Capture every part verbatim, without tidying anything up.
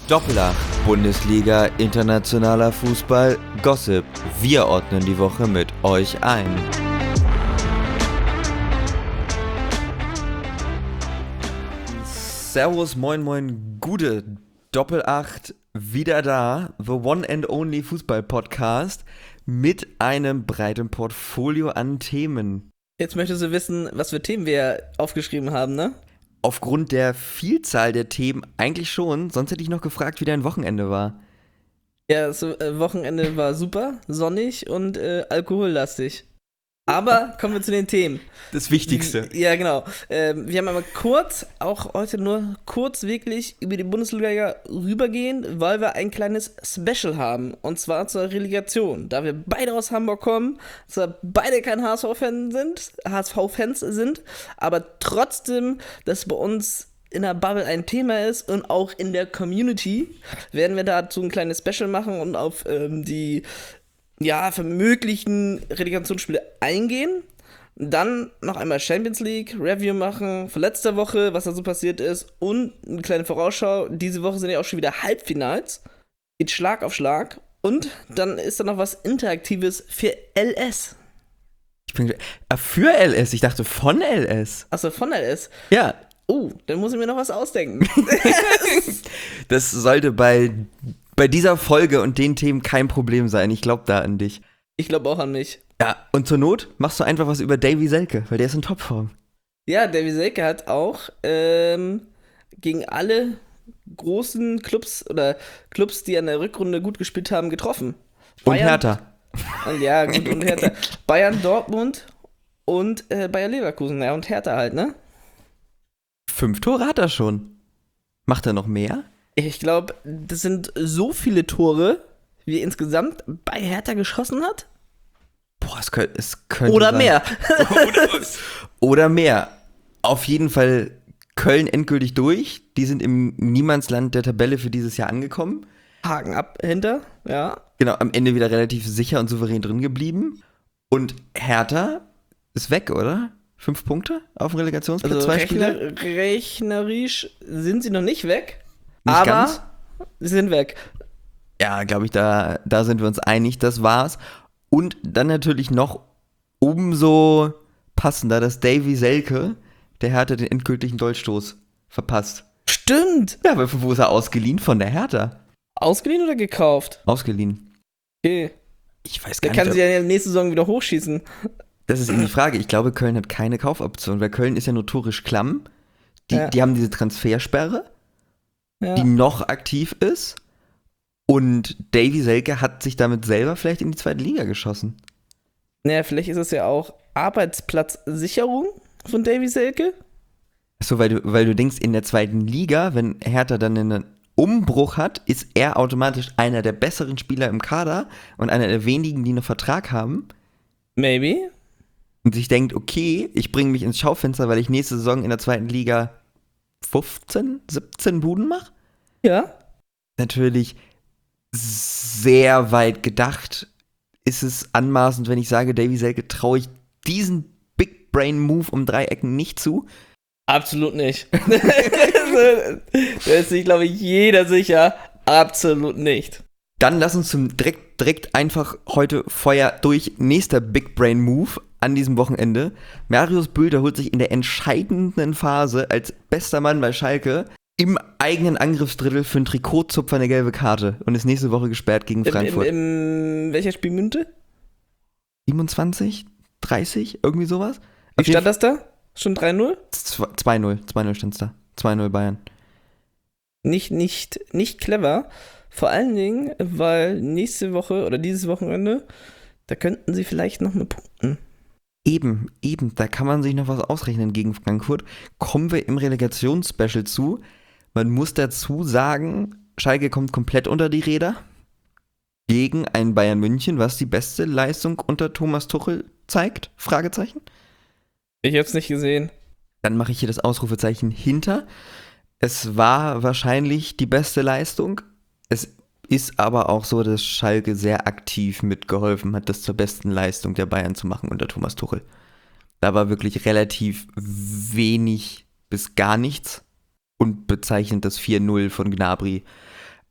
Doppelacht, Bundesliga, internationaler Fußball, Gossip. Wir ordnen die Woche mit euch ein. Servus, moin, moin, gute Doppelacht, wieder da. The one and only Fußball-Podcast mit einem breiten Portfolio an Themen. Jetzt möchtest du wissen, was für Themen wir aufgeschrieben haben, ne? Aufgrund der Vielzahl der Themen eigentlich schon, sonst hätte ich noch gefragt, wie dein Wochenende war. Ja, das äh, Wochenende war super, sonnig und äh, alkohollastig. Aber kommen wir zu den Themen. Das Wichtigste. Ja, genau. Ähm, wir haben aber kurz, auch heute nur kurz wirklich über die Bundesliga rübergehen, weil wir ein kleines Special haben. Und zwar zur Relegation. Da wir beide aus Hamburg kommen, zwar beide kein H S V-Fan sind, H S V-Fans sind, aber trotzdem, dass bei uns in der Bubble ein Thema ist und auch in der Community, werden wir dazu ein kleines Special machen und auf ähm, die ja, für möglichen Relegationsspiele eingehen, dann noch einmal Champions League Review machen für letzte Woche, was da so passiert ist und eine kleine Vorausschau. Diese Woche sind ja auch schon wieder Halbfinals, geht Schlag auf Schlag und dann ist da noch was Interaktives für L S. Ich bin, äh, für L S? Ich dachte von L S. Achso, von L S? Ja. Oh, dann muss ich mir noch was ausdenken. Das sollte bei, bei dieser Folge und den Themen kein Problem sein. Ich glaube da an dich. Ich glaube auch an mich. Ja, und zur Not machst du einfach was über Davy Selke, weil der ist in Topform. Ja, Davy Selke hat auch ähm, gegen alle großen Clubs oder Clubs, die an der Rückrunde gut gespielt haben, getroffen. Und Bayern, Hertha. Ja, gut, und Hertha. Bayern, Dortmund und äh, Bayer Leverkusen. Ja, und Hertha halt, ne? Fünf Tore hat er schon. Macht er noch mehr? Ich glaube, das sind so viele Tore, wie er insgesamt bei Hertha geschossen hat. Boah, es könnte, es könnte Oder sein. mehr. Oder, oder mehr. Auf jeden Fall Köln endgültig durch. Die sind im Niemandsland der Tabelle für dieses Jahr angekommen. Haken ab hinter, ja. Genau, am Ende wieder relativ sicher und souverän drin geblieben. Und Hertha ist weg, oder? Fünf Punkte auf dem Relegationsplatz, Also zwei rechner, Spiele? rechnerisch sind sie noch nicht weg, Nicht aber ganz? sie sind weg. Ja, glaube ich, da, da sind wir uns einig, das war's. Und dann natürlich noch umso passender, dass Davy Selke, der Hertha den endgültigen Dolchstoß verpasst. Stimmt. Ja, aber wo ist er ausgeliehen? Von der Hertha. Ausgeliehen oder gekauft? Ausgeliehen. Okay. Ich weiß Der gar kann nicht. sie ja nächste Saison wieder hochschießen. Das ist eben die Frage. Ich glaube, Köln hat keine Kaufoption, weil Köln ist ja notorisch klamm. Die, Ja. die haben diese Transfersperre, Ja. die noch aktiv ist. Und Davy Selke hat sich damit selber vielleicht in die zweite Liga geschossen. Naja, vielleicht ist es ja auch Arbeitsplatzsicherung von Davy Selke. Achso, weil du, weil du denkst, in der zweiten Liga, wenn Hertha dann einen Umbruch hat, ist er automatisch einer der besseren Spieler im Kader und einer der wenigen, die noch Vertrag haben. Maybe. Und sich denkt, okay, ich bringe mich ins Schaufenster, weil ich nächste Saison in der zweiten Liga fünfzehn, siebzehn Buden mache. Ja. Natürlich sehr weit gedacht. Ist es anmaßend, wenn ich sage, Davy Selke traue ich diesen Big Brain Move um drei Ecken nicht zu? Absolut nicht. Da ist sich, glaube ich, jeder sicher. Absolut nicht. Dann lass uns zum direkt, direkt einfach heute Feuer durch. Nächster Big Brain Move an diesem Wochenende. Marius Bülter holt sich in der entscheidenden Phase als bester Mann bei Schalke im eigenen Angriffsdrittel für einen Trikotzupfer eine gelbe Karte und ist nächste Woche gesperrt gegen Frankfurt. Im, im, im, welcher Spielminute? siebenundzwanzig, dreißig, irgendwie sowas? Wie stand das da? Schon drei null? zwei null, zwei null stand's da. zwei null Bayern. Nicht, nicht, nicht clever. Vor allen Dingen, weil nächste Woche oder dieses Wochenende, da könnten sie vielleicht noch mal punkten. Eben, eben, da kann man sich noch was ausrechnen gegen Frankfurt. Kommen wir im Relegationsspecial zu. Man muss dazu sagen, Schalke kommt komplett unter die Räder gegen ein Bayern München, was die beste Leistung unter Thomas Tuchel zeigt? Fragezeichen. Ich hab's nicht gesehen. Dann mache ich hier das Ausrufezeichen hinter. Es war wahrscheinlich die beste Leistung. Es ist aber auch so, dass Schalke sehr aktiv mitgeholfen hat, das zur besten Leistung der Bayern zu machen unter Thomas Tuchel. Da war wirklich relativ wenig bis gar nichts und bezeichnet das vier null von Gnabry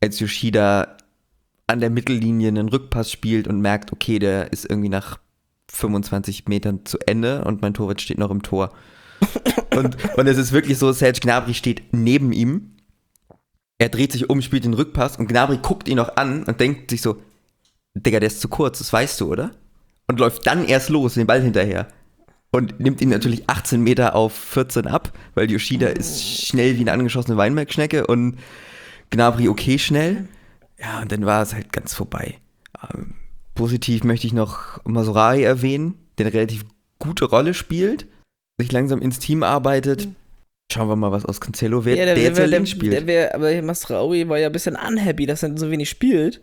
als Yoshida an der Mittellinie einen Rückpass spielt und merkt, okay, der ist irgendwie nach fünfundzwanzig Metern zu Ende und mein Torwart steht noch im Tor. und, und es ist wirklich so, Serge Gnabry steht neben ihm, er dreht sich um, spielt den Rückpass und Gnabry guckt ihn noch an und denkt sich so, Digga, der ist zu kurz, das weißt du, oder? Und läuft dann erst los, den Ball hinterher. Und nimmt ihn natürlich achtzehn Meter auf vierzehn ab, weil Yoshida oh. ist schnell wie eine angeschossene Weinbergschnecke und Gnabry okay schnell. Ja, und dann war es halt ganz vorbei. Ähm, positiv möchte ich noch Mazraoui erwähnen, der eine relativ gute Rolle spielt, sich langsam ins Team arbeitet. Schauen wir mal, was aus Cancelo wird, ja, der, der jetzt der, ja der, links spielt. Der wär, aber Mazraoui war ja ein bisschen unhappy, dass er so wenig spielt.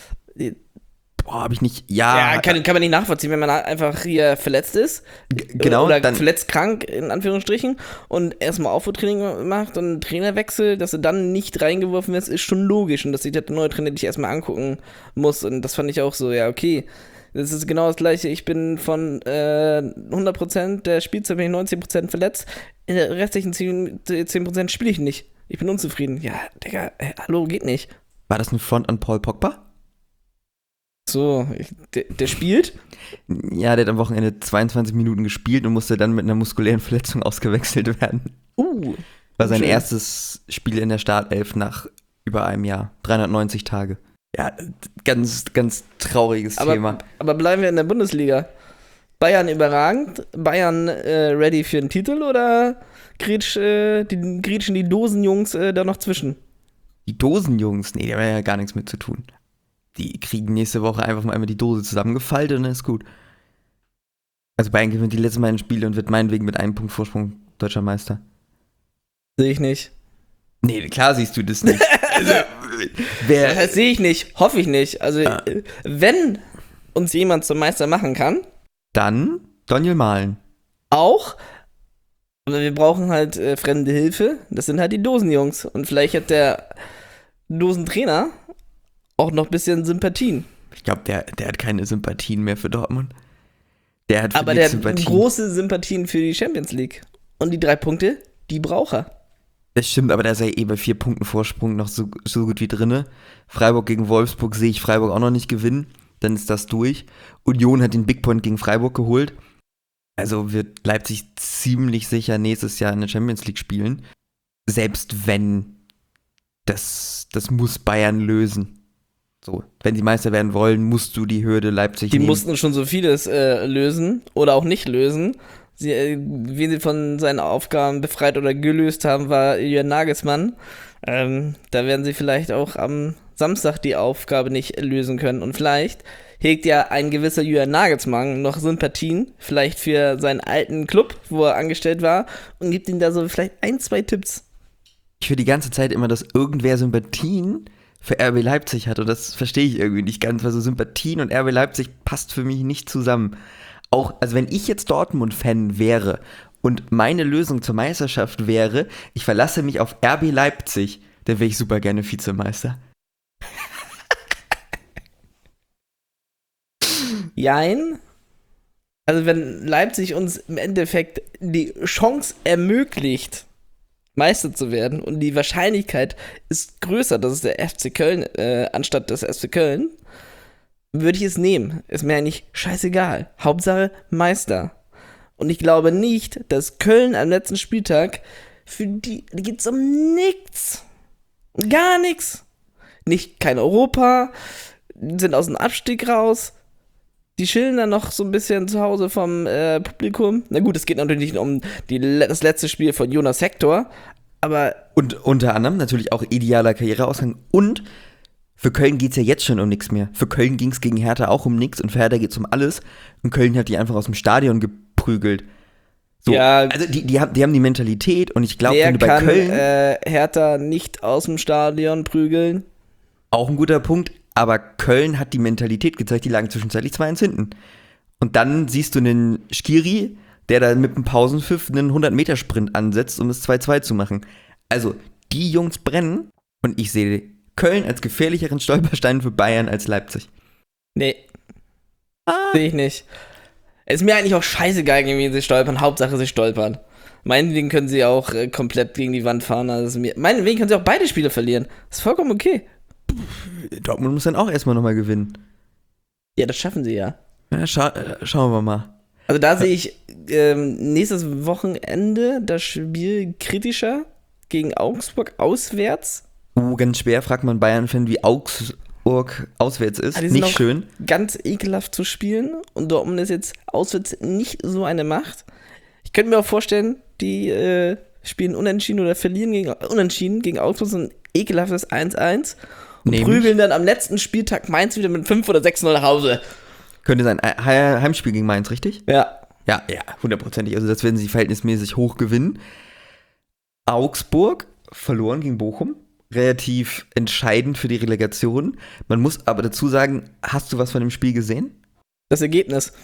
Boah, hab ich nicht, ja. Ja, kann, kann man nicht nachvollziehen, wenn man einfach hier verletzt ist. G- genau. Oder dann, verletzt krank, in Anführungsstrichen, und erstmal Aufwärtstraining macht und einen Trainerwechsel, dass er dann nicht reingeworfen wird, ist schon logisch. Und dass sich der neue Trainer dich erstmal angucken muss. Und das fand ich auch so, ja, okay. Das ist genau das Gleiche. Ich bin von äh, hundert Prozent der Spielzeit bin ich neunzig Prozent verletzt. In der restlichen zehn Prozent spiele ich nicht. Ich bin unzufrieden. Ja, Digga, äh, hallo, geht nicht. War das ein Front an Paul Pogba? So, ich, der, der spielt? Ja, der hat am Wochenende zweiundzwanzig Minuten gespielt und musste dann mit einer muskulären Verletzung ausgewechselt werden. Uh. War sein schön. erstes Spiel in der Startelf nach über einem Jahr. dreihundertneunzig Tage. Ja, ganz, ganz trauriges aber, Thema. Aber bleiben wir in der Bundesliga. Bayern überragend? Bayern äh, ready für den Titel oder grätsch, äh, die, grätschen die Dosenjungs äh, da noch zwischen? Die Dosenjungs, nee, die haben ja gar nichts mit zu tun. Die kriegen nächste Woche einfach mal einmal die Dose zusammengefaltet und dann ist gut. Also Bayern gewinnt die letzten beiden Spiele und wird meinetwegen mit einem Punkt Vorsprung deutscher Meister. Sehe ich nicht. Nee, klar siehst du das nicht. Also, wer, Das sehe ich nicht, hoffe ich nicht. Also, Ah. wenn uns jemand zum Meister machen kann, dann Daniel Mahlen. auch, aber wir brauchen halt äh, fremde Hilfe. Das sind halt die Dosenjungs. Und vielleicht hat der Dosentrainer auch noch ein bisschen Sympathien. Ich glaube, der, der hat keine Sympathien mehr für Dortmund. Der hat Aber der hat Sympathien. große Sympathien für die Champions League. Und die drei Punkte, die braucht er. Das stimmt, aber da ist er eh bei vier Punkten Vorsprung noch so, so gut wie drinne. Freiburg gegen Wolfsburg sehe ich Freiburg auch noch nicht gewinnen. Dann ist das durch. Union hat den Big Point gegen Freiburg geholt. Also wird Leipzig ziemlich sicher nächstes Jahr in der Champions League spielen. Selbst wenn, das, das muss Bayern lösen. So, wenn sie Meister werden wollen, musst du die Hürde Leipzig Die nehmen. mussten schon so vieles äh, lösen oder auch nicht lösen. Sie, äh, wie sie von seinen Aufgaben befreit oder gelöst haben, war Jürgen Nagelsmann. Ähm, da werden sie vielleicht auch am Samstag die Aufgabe nicht lösen können. Und vielleicht hegt ja ein gewisser Jürgen Nagelsmann noch Sympathien, vielleicht für seinen alten Club, wo er angestellt war, und gibt ihm da so vielleicht ein, zwei Tipps. Ich höre die ganze Zeit immer, dass irgendwer Sympathien für R B Leipzig hat und das verstehe ich irgendwie nicht ganz, weil so Sympathien und R B Leipzig passt für mich nicht zusammen. Auch, also wenn ich jetzt Dortmund-Fan wäre und meine Lösung zur Meisterschaft wäre, ich verlasse mich auf R B Leipzig, dann wäre ich super gerne Vizemeister. Jein. Also wenn Leipzig uns im Endeffekt die Chance ermöglicht, Meister zu werden, und die Wahrscheinlichkeit ist größer, dass es der F C Köln äh, anstatt des F C Köln, würde ich es nehmen. Ist mir eigentlich scheißegal. Hauptsache Meister. Und ich glaube nicht, dass Köln am letzten Spieltag, für die, die geht's um nichts. Gar nichts. Nicht kein Europa, sind aus dem Abstieg raus. Die chillen dann noch so ein bisschen zu Hause vom äh, Publikum. Na gut, es geht natürlich nicht um die, das letzte Spiel von Jonas Hector, aber... Und unter anderem natürlich auch idealer Karriereausgang. Und für Köln geht es ja jetzt schon um nichts mehr. Für Köln ging es gegen Hertha auch um nichts und für Hertha geht es um alles. Und Köln hat die einfach aus dem Stadion geprügelt. So, ja, also die, die, haben, die haben die Mentalität und ich glaube, wer wenn du bei kann Köln... äh, Hertha nicht aus dem Stadion prügeln? Auch ein guter Punkt. Aber Köln hat die Mentalität gezeigt, die lagen zwischenzeitlich zwei eins hinten. Und dann siehst du einen Skiri, der da mit einem Pausenpfiff einen hundert-Meter-Sprint ansetzt, um es zwei zwei zu machen. Also, die Jungs brennen und ich sehe Köln als gefährlicheren Stolperstein für Bayern als Leipzig. Nee. Ah. Sehe ich nicht. Es ist mir eigentlich auch scheißegal, gegen wen sie stolpern. Hauptsache, sie stolpern. Meinetwegen können sie auch äh, komplett gegen die Wand fahren. Also mir, meinetwegen können sie auch beide Spiele verlieren. Ist vollkommen okay. Dortmund muss dann auch erstmal nochmal gewinnen. Ja, das schaffen sie ja. Ja, scha äh, schauen wir mal. Also da sehe ich ähm, nächstes Wochenende das Spiel kritischer gegen Augsburg auswärts. Uh, ganz schwer, fragt man Bayern-Fan, wie Augsburg auswärts ist. Ah, die sind nicht auch schön. Ganz ekelhaft zu spielen und Dortmund ist jetzt auswärts nicht so eine Macht. Ich könnte mir auch vorstellen, die äh, spielen unentschieden oder verlieren gegen, unentschieden gegen Augsburg, so ein ekelhaftes eins eins und Nämlich? prügeln dann am letzten Spieltag Mainz wieder mit fünf oder sechs null nach Hause. Könnte sein. He Heimspiel gegen Mainz, richtig? Ja. Ja, ja, hundertprozentig. Also das werden sie verhältnismäßig hoch gewinnen. Augsburg verloren gegen Bochum. Relativ entscheidend für die Relegation. Man muss aber dazu sagen, hast du was von dem Spiel gesehen? Das Ergebnis.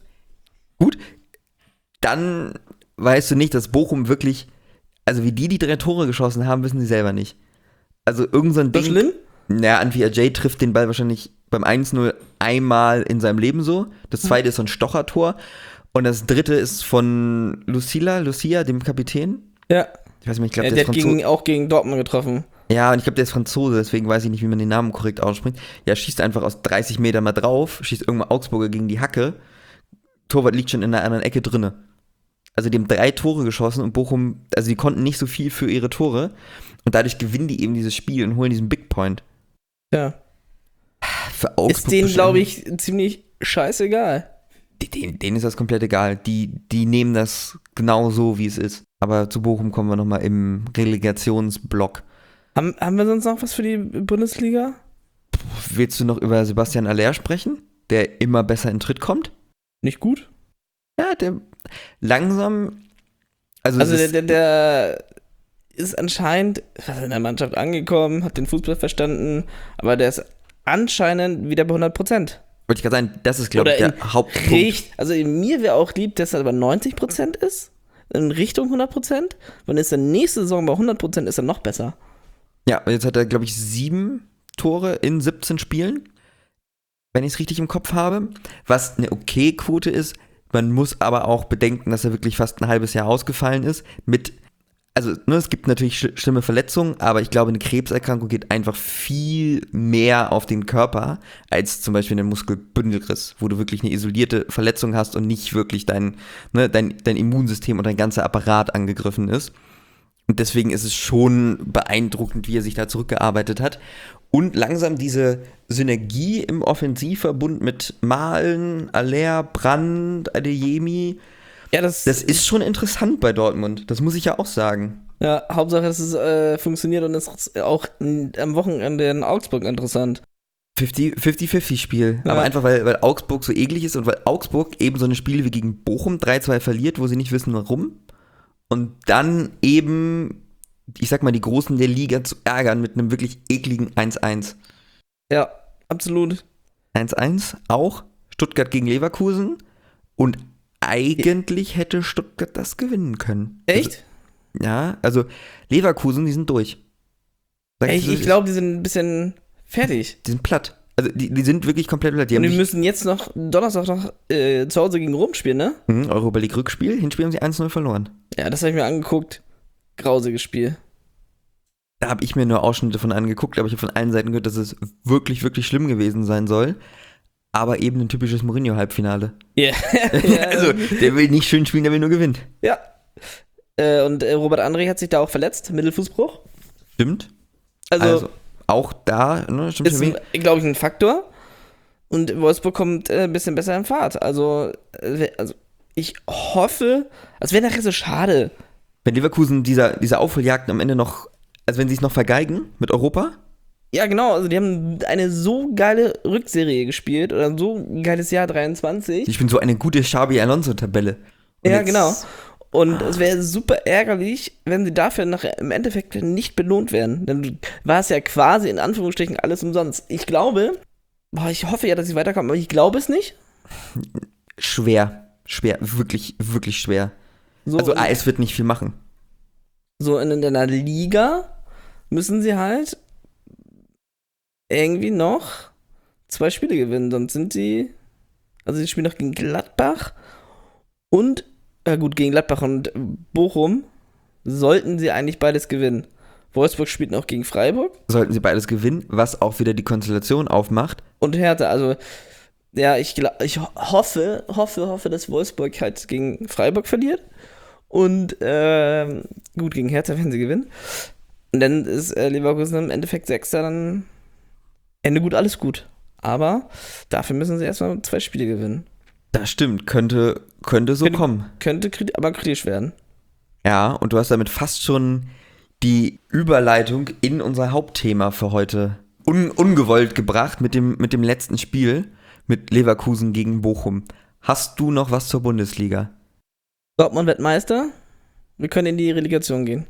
Gut. Dann weißt du nicht, dass Bochum wirklich, also wie die die drei Tore geschossen haben, wissen sie selber nicht. Also irgend so ein Ding. So schlimm? Naja, Antwi Ajay trifft den Ball wahrscheinlich beim eins null einmal in seinem Leben so. Das zweite ist so ein Stochertor. Und das dritte ist von Lucila, Lucia, dem Kapitän. Ja. Ich weiß nicht, ich glaube, Ja, der, der ist hat Franzose. gegen, auch gegen Dortmund getroffen. Ja, und ich glaube, der ist Franzose, deswegen weiß ich nicht, wie man den Namen korrekt ausspricht. Ja, schießt einfach aus dreißig Metern mal drauf, schießt irgendwann Augsburger gegen die Hacke. Torwart liegt schon in einer anderen Ecke drinne. Also die haben drei Tore geschossen und Bochum, also die konnten nicht so viel für ihre Tore. Und dadurch gewinnen die eben dieses Spiel und holen diesen Big Point. Ja. Für Augsburg Ist denen, bestimmt- glaube ich, ziemlich scheißegal. Denen, denen ist das komplett egal. Die, die nehmen das genau so, wie es ist. Aber zu Bochum kommen wir nochmal im Relegationsblock. Haben, haben wir sonst noch was für die Bundesliga? Willst du noch über Sebastian Aller sprechen, der immer besser in Tritt kommt? Nicht gut? Ja, der langsam. Also, Also es der, ist, der, der ist anscheinend in der Mannschaft angekommen, hat den Fußball verstanden, aber der ist anscheinend wieder bei hundert Prozent. wollte ich gerade sagen, das ist, glaube ich, Oder der Hauptpunkt. Richt, also mir wäre auch lieb, dass er aber neunzig Prozent ist, in Richtung hundert Prozent. Wenn es dann nächste Saison bei hundert Prozent ist, dann noch besser. Ja, und jetzt hat er, glaube ich, sieben Tore in siebzehn Spielen, wenn ich es richtig im Kopf habe. Was eine okay Quote ist. Man muss aber auch bedenken, dass er wirklich fast ein halbes Jahr ausgefallen ist. Mit, also ne, es gibt natürlich sch schlimme Verletzungen, aber ich glaube, eine Krebserkrankung geht einfach viel mehr auf den Körper als zum Beispiel ein Muskelbündelriss, wo du wirklich eine isolierte Verletzung hast und nicht wirklich dein, ne, dein, dein Immunsystem und dein ganzer Apparat angegriffen ist. Und deswegen ist es schon beeindruckend, wie er sich da zurückgearbeitet hat. Und langsam diese Synergie im Offensivverbund mit Malen, Aller, Brandt, Adeyemi, Ja, das, das ist schon interessant bei Dortmund. Das muss ich ja auch sagen. ja, Hauptsache, dass es äh, funktioniert und es ist auch n- am Wochenende in Augsburg interessant. fünfzig fünfzig Spiel. Ja. Aber einfach, weil, weil Augsburg so eklig ist und weil Augsburg eben so eine Spiele wie gegen Bochum drei zwei verliert, wo sie nicht wissen, warum. Und dann eben, ich sag mal, die Großen der Liga zu ärgern mit einem wirklich ekligen eins eins. Ja, absolut. eins eins auch Stuttgart gegen Leverkusen und eigentlich hätte Stuttgart das gewinnen können. Echt? Also, ja, also Leverkusen, die sind durch. Sag Ey, ich so, ich glaube, die sind ein bisschen fertig. die sind platt. Also die, die sind wirklich komplett platt. Die Und haben die sich, müssen jetzt noch Donnerstag noch äh, zu Hause gegen Rom spielen, ne? mh, Europa League Rückspiel, Hinspiel haben sie eins null verloren. Ja, das habe ich mir angeguckt. Grausiges Spiel. Da habe ich mir nur Ausschnitte von angeguckt, aber ich habe von allen Seiten gehört, dass es wirklich, wirklich schlimm gewesen sein soll. Aber eben ein typisches Mourinho-Halbfinale. Ja. Also, der will nicht schön spielen, der will nur gewinnen. Ja. Äh, und äh, Robert André hat sich da auch verletzt, Mittelfußbruch. Stimmt. Also, Also, auch da, ne, stimmt ist, schon. glaube ich, ein Faktor. Und Wolfsburg kommt äh, ein bisschen besser in Fahrt. Also, äh, also ich hoffe, es wäre nachher so schade. Wenn Leverkusen dieser, diese Aufholjagd am Ende noch, also wenn sie es noch vergeigen mit Europa, Ja, genau, also die haben eine so geile Rückserie gespielt oder so ein geiles Jahr dreiundzwanzig. ich bin so eine gute Xabi Alonso-Tabelle. Und Ja, jetzt- genau. Und es wäre super ärgerlich, wenn sie dafür nachher im Endeffekt nicht belohnt werden. Dann war es ja quasi in Anführungsstrichen alles umsonst. Ich glaube, boah, ich hoffe ja, dass sie weiterkommen, aber ich glaube es nicht. Schwer, schwer, wirklich, wirklich schwer. So, Also A S wird nicht viel machen. so in, in einer Liga müssen sie halt irgendwie noch zwei Spiele gewinnen. Sonst sind sie, also sie spielen noch gegen Gladbach und, ja gut, gegen Gladbach und Bochum sollten sie eigentlich beides gewinnen. Wolfsburg spielt noch gegen Freiburg. Sollten sie beides gewinnen, was auch wieder die Konstellation aufmacht. Und Hertha, also, ja, ich, glaub, ich hoffe, hoffe, hoffe, dass Wolfsburg halt gegen Freiburg verliert. Und, ähm, gut, gegen Hertha, wenn sie gewinnen. Und dann ist äh, Leverkusen im Endeffekt Sechster, dann Ende gut, alles gut. Aber dafür müssen sie erstmal zwei Spiele gewinnen. Das stimmt, könnte, könnte so könnte, kommen. Könnte krit- aber kritisch werden. Ja, und du hast damit fast schon die Überleitung in unser Hauptthema für heute un- ungewollt gebracht mit dem, mit dem letzten Spiel mit Leverkusen gegen Bochum. Hast du noch was zur Bundesliga? Dortmund wird Meister. Wir können in die Relegation gehen.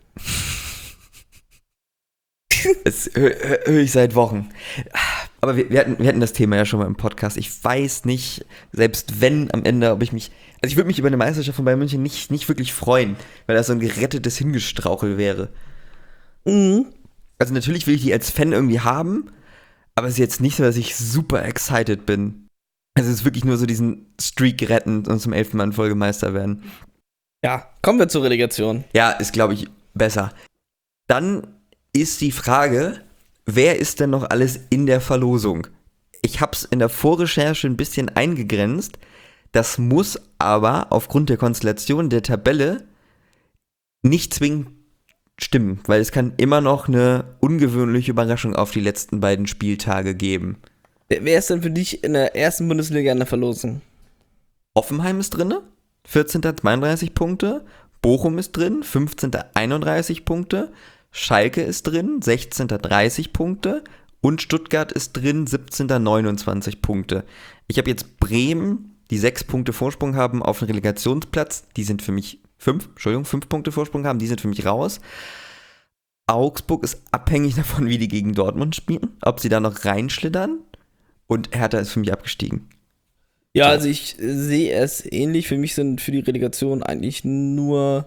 Das höre hör ich seit Wochen. Aber wir, wir, hatten, wir hatten das Thema ja schon mal im Podcast. Ich weiß nicht, selbst wenn am Ende, ob ich mich... Also ich würde mich über eine Meisterschaft von Bayern München nicht, nicht wirklich freuen, weil das so ein gerettetes Hingestrauchel wäre. Mhm. Also natürlich will ich die als Fan irgendwie haben, aber es ist jetzt nicht so, dass ich super excited bin. Also es ist wirklich nur so diesen Streak retten und zum elften Mal in Folge Meister werden. Ja, kommen wir zur Relegation. Ja, ist, glaube ich, besser. Dann ist die Frage, wer ist denn noch alles in der Verlosung? Ich habe es in der Vorrecherche ein bisschen eingegrenzt. Das muss aber aufgrund der Konstellation der Tabelle nicht zwingend stimmen, weil es kann immer noch eine ungewöhnliche Überraschung auf die letzten beiden Spieltage geben. Wer ist denn für dich in der ersten Bundesliga in der Verlosung? Hoffenheim ist drin, vierzehnter zweiunddreißig Punkte. Bochum ist drin, fünfzehnter einunddreißig Punkte. Schalke ist drin, sechzehnter dreißig Punkte. Und Stuttgart ist drin, siebzehnter neunundzwanzig Punkte. Ich habe jetzt Bremen, die sechs Punkte Vorsprung haben auf den Relegationsplatz. Die sind für mich fünf, Entschuldigung, fünf Punkte Vorsprung haben, die sind für mich raus. Augsburg ist abhängig davon, wie die gegen Dortmund spielen, ob sie da noch reinschlittern. Und Hertha ist für mich abgestiegen. Ja, So. also ich sehe es ähnlich. Für mich sind für die Relegation eigentlich nur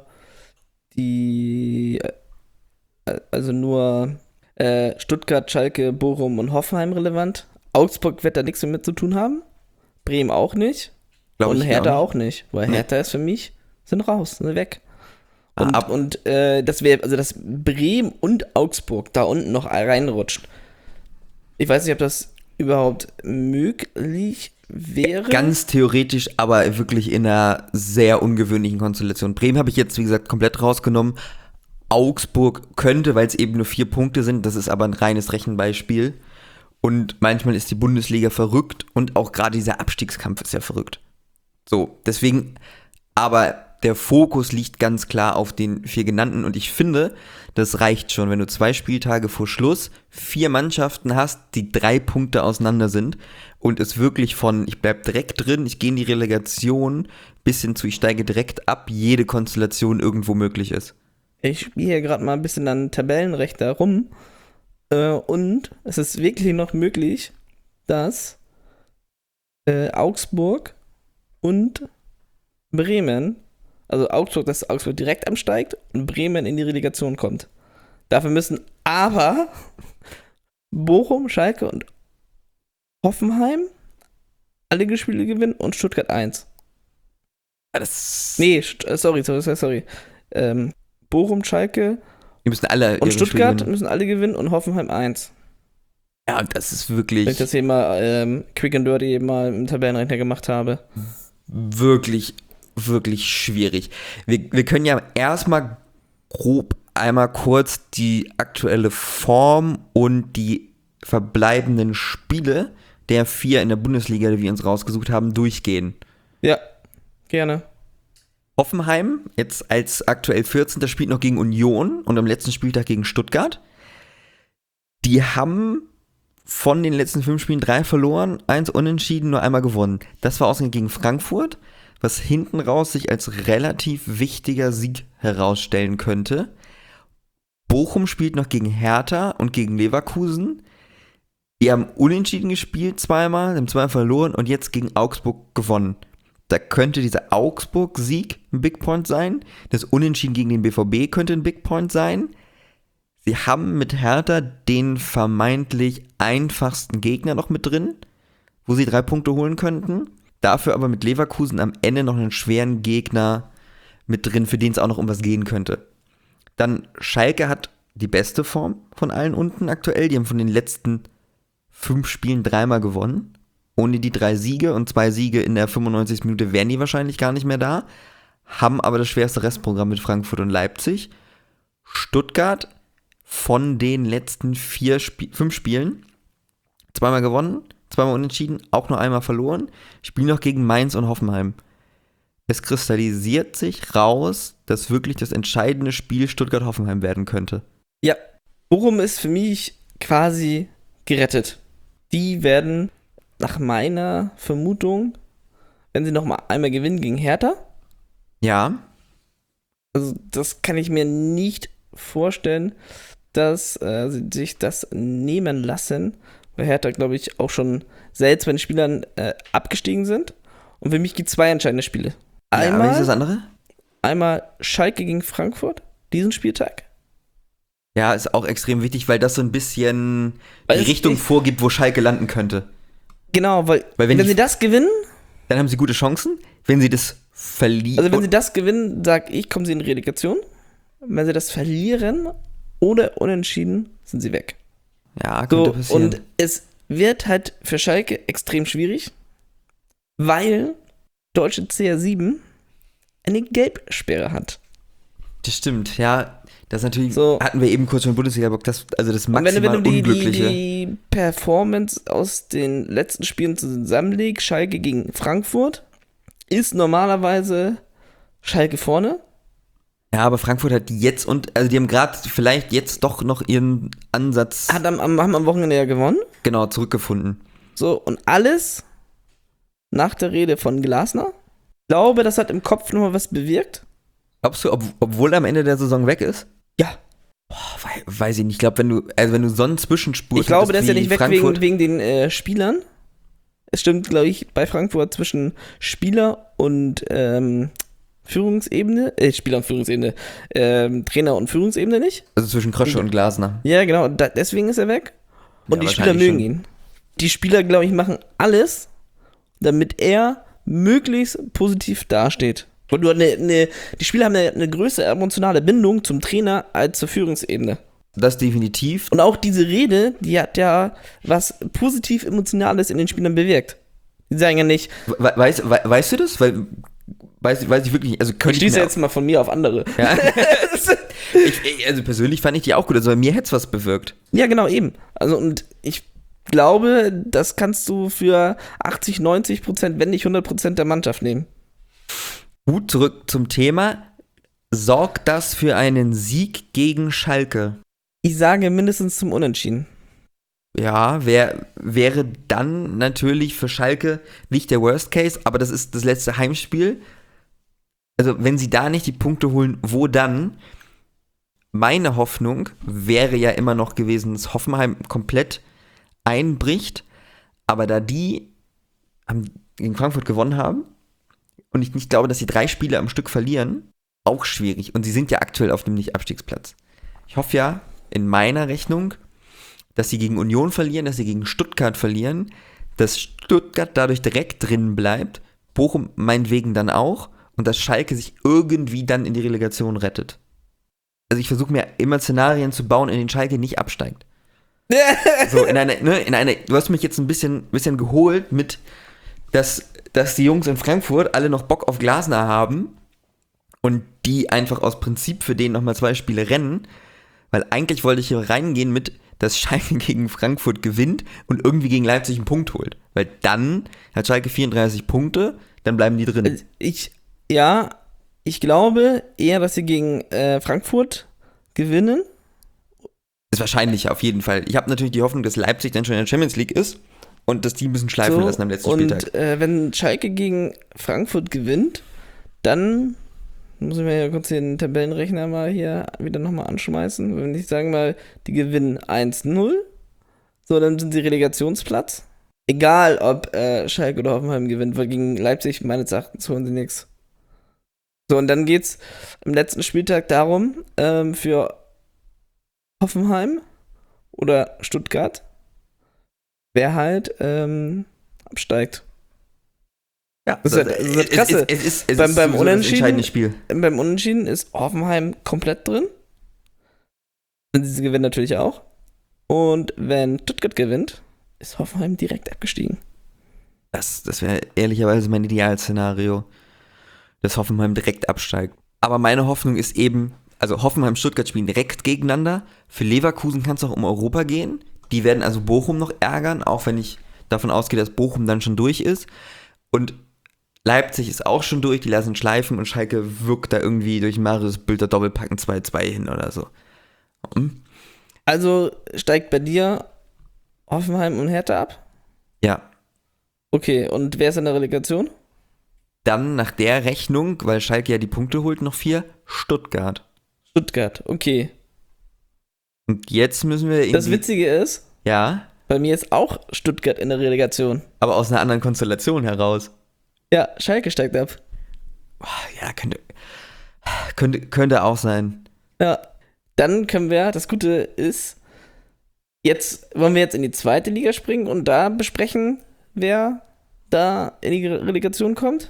die, also nur äh, Stuttgart, Schalke, Bochum und Hoffenheim relevant. Augsburg wird da nichts mehr mit zu tun haben. Bremen auch nicht. Glaub und ich Hertha auch auch nicht. Weil Nee. Hertha ist für mich, sind raus, sind weg. Ah, Und, ab- und äh, das wäre, also dass Bremen und Augsburg da unten noch reinrutscht. Ich weiß nicht, ob das überhaupt möglich wäre. Ganz theoretisch, aber wirklich in einer sehr ungewöhnlichen Konstellation. Bremen habe ich jetzt, wie gesagt, komplett rausgenommen. Augsburg könnte, weil es eben nur vier Punkte sind, das ist aber ein reines Rechenbeispiel. Und manchmal ist die Bundesliga verrückt und auch gerade dieser Abstiegskampf ist ja verrückt. So, deswegen, aber der Fokus liegt ganz klar auf den vier genannten und ich finde, das reicht schon, wenn du zwei Spieltage vor Schluss vier Mannschaften hast, die drei Punkte auseinander sind und es wirklich von, ich bleib direkt drin, ich gehe in die Relegation, bis hin zu, ich steige direkt ab, jede Konstellation irgendwo möglich ist. Ich spiele hier gerade mal ein bisschen an Tabellenrechter rum. Äh, und es ist wirklich noch möglich, dass äh, Augsburg und Bremen, also Augsburg, dass Augsburg direkt ansteigt und Bremen in die Relegation kommt. Dafür müssen aber Bochum, Schalke und Hoffenheim alle Spiele gewinnen und Stuttgart eins. Das Nee, st- äh, sorry, sorry, sorry, sorry. Ähm, Bochum, Schalke die müssen alle und ihre Spiele Stuttgart gewinnen. müssen alle gewinnen und Hoffenheim eins. Ja, das ist Wenn ich wirklich, das hier mal ähm, quick and dirty mal im Tabellenrechner gemacht habe. wirklich, wirklich schwierig. Wir, wir können ja erstmal grob einmal kurz die aktuelle Form und die verbleibenden Spiele der vier in der Bundesliga, die wir uns rausgesucht haben, durchgehen. Ja, gerne. Hoffenheim, jetzt als aktuell vierzehnter spielt noch gegen Union und am letzten Spieltag gegen Stuttgart. Die haben von den letzten fünf Spielen drei verloren, eins unentschieden, nur einmal gewonnen. Das war ausgerechnet gegen Frankfurt, was hinten raus sich als relativ wichtiger Sieg herausstellen könnte. Bochum spielt noch gegen Hertha und gegen Leverkusen. Die haben unentschieden gespielt zweimal, haben zweimal verloren und jetzt gegen Augsburg gewonnen. Da könnte dieser Augsburg-Sieg ein Big Point sein. Das Unentschieden gegen den B V B könnte ein Big Point sein. Sie haben mit Hertha den vermeintlich einfachsten Gegner noch mit drin, wo sie drei Punkte holen könnten. Dafür aber mit Leverkusen am Ende noch einen schweren Gegner mit drin, für den es auch noch um was gehen könnte. Dann Schalke hat die beste Form von allen unten aktuell. Die haben von den letzten fünf Spielen dreimal gewonnen. Ohne die drei Siege und zwei Siege in der fünfundneunzigsten Minute wären die wahrscheinlich gar nicht mehr da. Haben aber das schwerste Restprogramm mit Frankfurt und Leipzig. Stuttgart von den letzten vier Sp- fünf Spielen zweimal gewonnen, zweimal unentschieden, auch nur einmal verloren. Spielen noch gegen Mainz und Hoffenheim. Es kristallisiert sich raus, dass wirklich das entscheidende Spiel Stuttgart-Hoffenheim werden könnte. Ja, Bochum ist für mich quasi gerettet. Die werden nach meiner Vermutung, wenn sie noch mal einmal gewinnen gegen Hertha, Ja, also das kann ich mir nicht vorstellen, dass äh, sie sich das nehmen lassen, weil Hertha, glaube ich, auch schon selbst bei den Spielern äh, abgestiegen sind. Und für mich gibt es zwei entscheidende Spiele. ja Einmal, welches ist das andere? einmal Schalke gegen Frankfurt, diesen Spieltag. Ja, ist auch extrem wichtig, weil das so ein bisschen Weil die es- Richtung ich- vorgibt, wo Schalke landen könnte. Genau, weil, Weil wenn wenn, die- sie das gewinnen, Dann haben sie gute Chancen. Wenn sie das verlieren. also wenn sie das gewinnen, sag ich, kommen sie in Relegation. Wenn sie das verlieren oder unentschieden, sind sie weg. ja, könnte So, passieren. und es wird halt für Schalke extrem schwierig, weil deutsche C R sieben eine Gelbsperre hat. Das stimmt, ja. Das ist natürlich, So. hatten wir eben kurz schon Bundesliga-Bock, das, also das Und wenn, du- maximal wenn du die, die, Unglückliche. die Performance aus den letzten Spielen zusammenlegst, Schalke gegen Frankfurt, ist normalerweise Schalke vorne. Ja, aber Frankfurt hat jetzt und, also die haben gerade vielleicht jetzt doch noch ihren Ansatz Hat am, am, haben am Wochenende ja gewonnen. genau zurückgefunden. So, und alles nach der Rede von Glasner. Ich glaube, das hat im Kopf nochmal was bewirkt. Glaubst du, ob, obwohl er am Ende der Saison weg ist? Ja. Boah, wei- weiß ich nicht. Ich glaube, wenn du, also wenn du so einen Zwischenspur Ich glaube, der hättest ist ja wie nicht weg Frankfurt, wegen, wegen den äh, Spielern. Es stimmt, glaube ich, bei Frankfurt zwischen Spieler und ähm, Führungsebene, äh, Spieler und Führungsebene, ähm, Trainer und Führungsebene nicht. also zwischen Krösche und Glasner. Ja, genau, da, deswegen ist er weg. Und Ja, die Spieler wahrscheinlich mögen schon. ihn. Die Spieler, glaube ich, machen alles, damit er möglichst positiv dasteht. Und du eine, eine, die Spieler haben eine, eine größere emotionale Bindung zum Trainer als zur Führungsebene. Das definitiv. Und auch diese Rede, die hat ja was positiv Emotionales in den Spielern bewirkt. Die sagen ja nicht, We weißt, we weißt du das? Weil, weiß, weiß ich wirklich nicht. Also ich könnte ich schließe mir jetzt mal von mir auf andere. Ja. ich, ich- also persönlich fand ich die auch gut. Also bei mir hätte es was bewirkt. Ja, genau, eben. Also und ich glaube, das kannst du für achtzig, neunzig Prozent, wenn nicht hundert Prozent der Mannschaft nehmen. Gut, zurück zum Thema. Sorgt das für einen Sieg gegen Schalke? Ich sage mindestens zum Unentschieden. Ja, wär, wäre dann natürlich für Schalke nicht der Worst Case, aber das ist das letzte Heimspiel. Also wenn sie da nicht die Punkte holen, wo dann? Meine Hoffnung wäre ja immer noch gewesen, dass Hoffenheim komplett einbricht, aber da die am- gegen Frankfurt gewonnen haben und ich nicht glaube, dass sie drei Spiele am Stück verlieren, auch schwierig. Und sie sind ja aktuell auf dem Nicht-Abstiegsplatz. Ich hoffe ja in meiner Rechnung, dass sie gegen Union verlieren, dass sie gegen Stuttgart verlieren, dass Stuttgart dadurch direkt drin bleibt, Bochum meinetwegen dann auch und dass Schalke sich irgendwie dann in die Relegation rettet. Also ich versuche mir immer Szenarien zu bauen, in denen Schalke nicht absteigt. So, in einer, ne, in einer, du hast mich jetzt ein bisschen, bisschen geholt mit, dass, dass die Jungs in Frankfurt alle noch Bock auf Glasner haben und die einfach aus Prinzip für den nochmal zwei Spiele rennen, weil eigentlich wollte ich hier reingehen mit, dass Schalke gegen Frankfurt gewinnt und irgendwie gegen Leipzig einen Punkt holt. Weil dann hat Schalke vierunddreißig Punkte, dann bleiben die drin. Ich, ja, ich glaube eher, dass sie gegen äh, Frankfurt gewinnen. Ist wahrscheinlich auf jeden Fall. Ich habe natürlich die Hoffnung, dass Leipzig dann schon in der Champions League ist und dass die ein bisschen schleifen So, lassen am letzten und Spieltag. äh, wenn Schalke gegen Frankfurt gewinnt, dann muss ich mir ja kurz den Tabellenrechner mal hier wieder nochmal anschmeißen. Wenn ich sagen mal, die gewinnen eins null, so, dann sind sie Relegationsplatz. Egal, ob äh, Schalke oder Hoffenheim gewinnt, weil gegen Leipzig meines Erachtens holen sie nichts. So, und dann geht's am letzten Spieltag darum, ähm, für Hoffenheim oder Stuttgart, wer halt ähm, absteigt. Ja, Das ist halt- das ist halt krasse. Es, es, es, ist- es Beim- ist beim sowieso das Unentschieden- entscheidende Spiel. Beim Unentschieden ist Hoffenheim komplett drin. Und sie gewinnen natürlich auch. Und wenn Stuttgart gewinnt, ist Hoffenheim direkt abgestiegen. Das, das wäre ehrlicherweise mein Idealszenario, dass Hoffenheim direkt absteigt. Aber meine Hoffnung ist eben, also Hoffenheim und Stuttgart spielen direkt gegeneinander. Für Leverkusen kann es auch um Europa gehen. Die werden also Bochum noch ärgern, auch wenn ich davon ausgehe, dass Bochum dann schon durch ist. Und Leipzig ist auch schon durch, die lassen schleifen und Schalke wirkt da irgendwie durch Marius Bülter Doppelpacken zwei zwei hin oder so. Hm? Also steigt bei dir Hoffenheim und Hertha ab? Ja. Okay, und wer ist in der Relegation? Dann nach der Rechnung, weil Schalke ja die Punkte holt, noch vier, Stuttgart. Stuttgart, okay. Und jetzt müssen wir irgendwie... Das Witzige ist, ja, bei mir ist auch Stuttgart in der Relegation. aber aus einer anderen Konstellation heraus. Ja, Schalke steigt ab. Ja, könnte, könnte, könnte auch sein. Ja, dann können wir, das Gute ist, jetzt wollen wir jetzt in die zweite Liga springen und da besprechen, wer da in die Relegation kommt.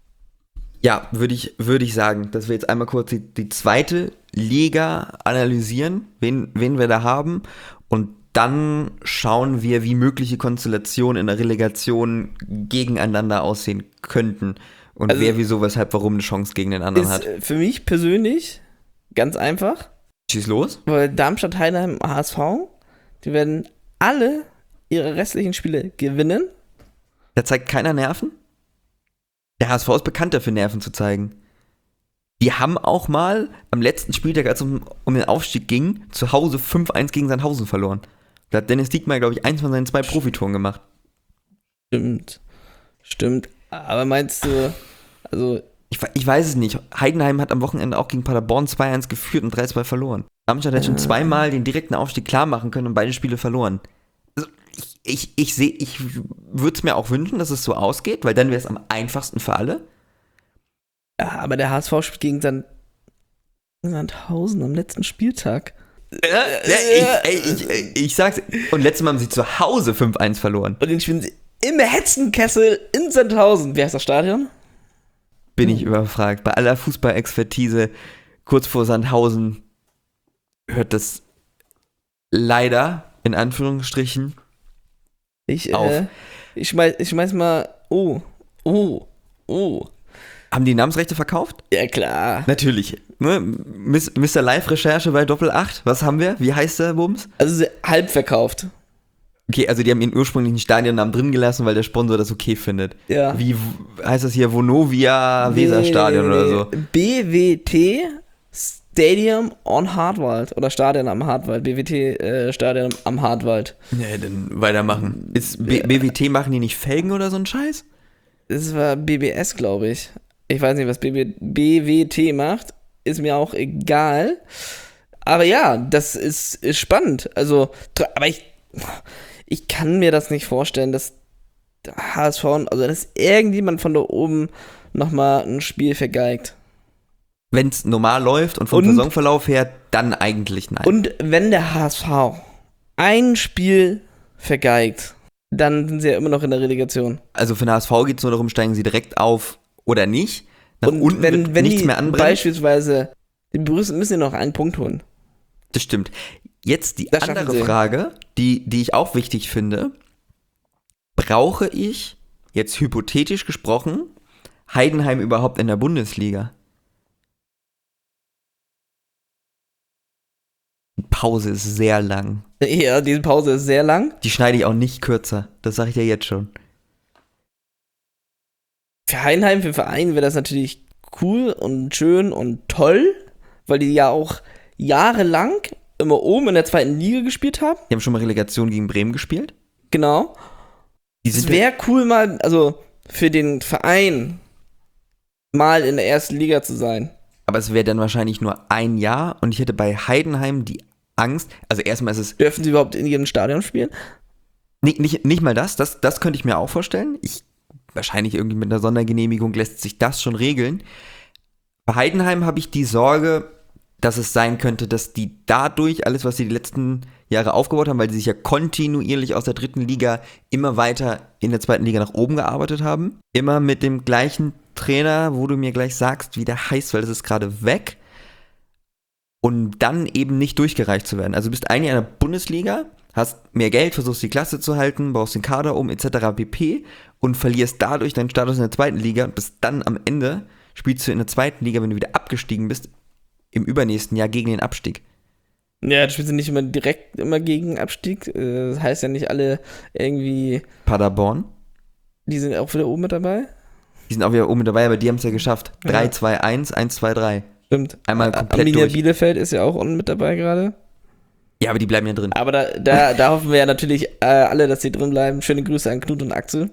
Ja, würde ich, würde ich sagen, dass wir jetzt einmal kurz die, die zweite Liga analysieren, wen, wen wir da haben, und dann schauen wir, wie mögliche Konstellationen in der Relegation gegeneinander aussehen könnten und Also, wer, wieso, weshalb, warum eine Chance gegen den anderen Ist hat. äh, für mich persönlich ganz einfach, Schieß los. weil Darmstadt, Heidenheim, H S V, die werden alle ihre restlichen Spiele gewinnen. Da zeigt keiner Nerven. Der H S V ist bekannt dafür, Nerven zu zeigen. Die haben auch mal am letzten Spieltag, als es um, um den Aufstieg ging, zu Hause fünf eins gegen Sandhausen verloren. Da hat Dennis Diekmeyer, glaube ich, eins von seinen zwei Profitoren gemacht. Stimmt, stimmt. Aber meinst du, also Ich, ich weiß es nicht. Heidenheim hat am Wochenende auch gegen Paderborn zwei eins geführt und drei zwei verloren. Darmstadt hat schon zweimal den direkten Aufstieg klar machen können und beide Spiele verloren. Also ich ich, ich, seh, ich würde es mir auch wünschen, dass es so ausgeht, weil dann wäre es am einfachsten für alle. ja, aber der H S V spielt gegen Sand- Sandhausen am letzten Spieltag. Ja, ich, ey, ich, ey, ich sag's. Und letztes Mal haben sie zu Hause fünf eins verloren. Und den spielen sie im Hetzenkessel in Sandhausen. Wie heißt das Stadion? Bin ich überfragt. Bei aller Fußballexpertise kurz vor Sandhausen hört das leider, in Anführungsstrichen, Ich, auf. äh, ich schmeiß, ich schmeiß mal. Oh, oh, oh. Haben die Namensrechte verkauft? Ja, klar. Natürlich. Ne? Mister Live-Recherche bei Doppel acht. Was haben wir? Wie heißt der Bums? Also sie- halb verkauft. Okay, also die haben ihren ursprünglichen Stadionnamen drin gelassen, weil der Sponsor das okay findet. Ja. Wie w- heißt das hier? Vonovia Weserstadion oder so? B W T Stadium on Hartwald. Oder Stadion am Hartwald. B W T äh, Stadion am Hartwald. Nee, dann weitermachen. Ist B- BWT, machen die nicht Felgen oder so ein Scheiß? Das war B B S, glaube ich. Ich weiß nicht, was B B B W T macht. Ist mir auch egal. Aber ja, das ist, ist spannend. Also, tr- aber ich, ich kann mir das nicht vorstellen, dass der H S V, also dass irgendjemand von da oben nochmal ein Spiel vergeigt. Wenn es normal läuft und vom Und- Saisonverlauf her, dann eigentlich nein. Und wenn der H S V ein Spiel vergeigt, dann sind sie ja immer noch in der Relegation. Also für den H S V geht es nur darum, steigen sie direkt auf oder nicht. Nach Und unten wenn, wird wenn nichts die mehr anbrennen. beispielsweise, die müssen müssen ja noch einen Punkt holen. Das stimmt. Jetzt die Das schaffen andere sie. Frage, die, die ich auch wichtig finde. Brauche ich, jetzt hypothetisch gesprochen, Heidenheim überhaupt in der Bundesliga? Die Pause ist sehr lang. Ja, diese Pause ist sehr lang. Die schneide ich auch nicht kürzer. Das sage ich dir jetzt schon. Für Heidenheim, für den Verein wäre das natürlich cool und schön und toll, weil die ja auch jahrelang immer oben in der zweiten Liga gespielt haben. Die haben schon mal Relegation gegen Bremen gespielt. Genau. Die Es sind wäre cool mal, also für den Verein mal in der ersten Liga zu sein. aber es wäre dann wahrscheinlich nur ein Jahr und ich hätte bei Heidenheim die Angst, also erstmal ist es Dürfen sie überhaupt in ihrem Stadion spielen? nicht, nicht, nicht mal das, das, das könnte ich mir auch vorstellen. Ich, wahrscheinlich irgendwie mit einer Sondergenehmigung lässt sich das schon regeln. Bei Heidenheim habe ich die Sorge, dass es sein könnte, dass die dadurch alles, was sie die letzten Jahre aufgebaut haben, weil sie sich ja kontinuierlich aus der dritten Liga immer weiter in der zweiten Liga nach oben gearbeitet haben, immer mit dem gleichen Trainer, wo du mir gleich sagst, wie der heißt, weil das ist gerade weg. und dann eben nicht durchgereicht zu werden. Also du bist eigentlich in der Bundesliga, hast mehr Geld, versuchst die Klasse zu halten, baust den Kader um et cetera pp. Und verlierst dadurch deinen Status in der zweiten Liga und bist dann am Ende, spielst du in der zweiten Liga, wenn du wieder abgestiegen bist, im übernächsten Jahr gegen den Abstieg. Ja, du spielst ja nicht immer direkt immer gegen Abstieg. Das heißt ja nicht alle irgendwie. Paderborn. Die sind auch wieder oben mit dabei. Die sind auch wieder oben mit dabei, aber die haben es ja geschafft. Ja. drei, zwei, eins, eins, zwei, drei. Stimmt. Einmal komplett Arminia durch. Bielefeld ist ja auch unten mit dabei gerade. Ja, aber die bleiben ja drin. Aber da, da, da hoffen wir ja natürlich äh, alle, dass sie drin bleiben. Schöne Grüße an Knut und Axel.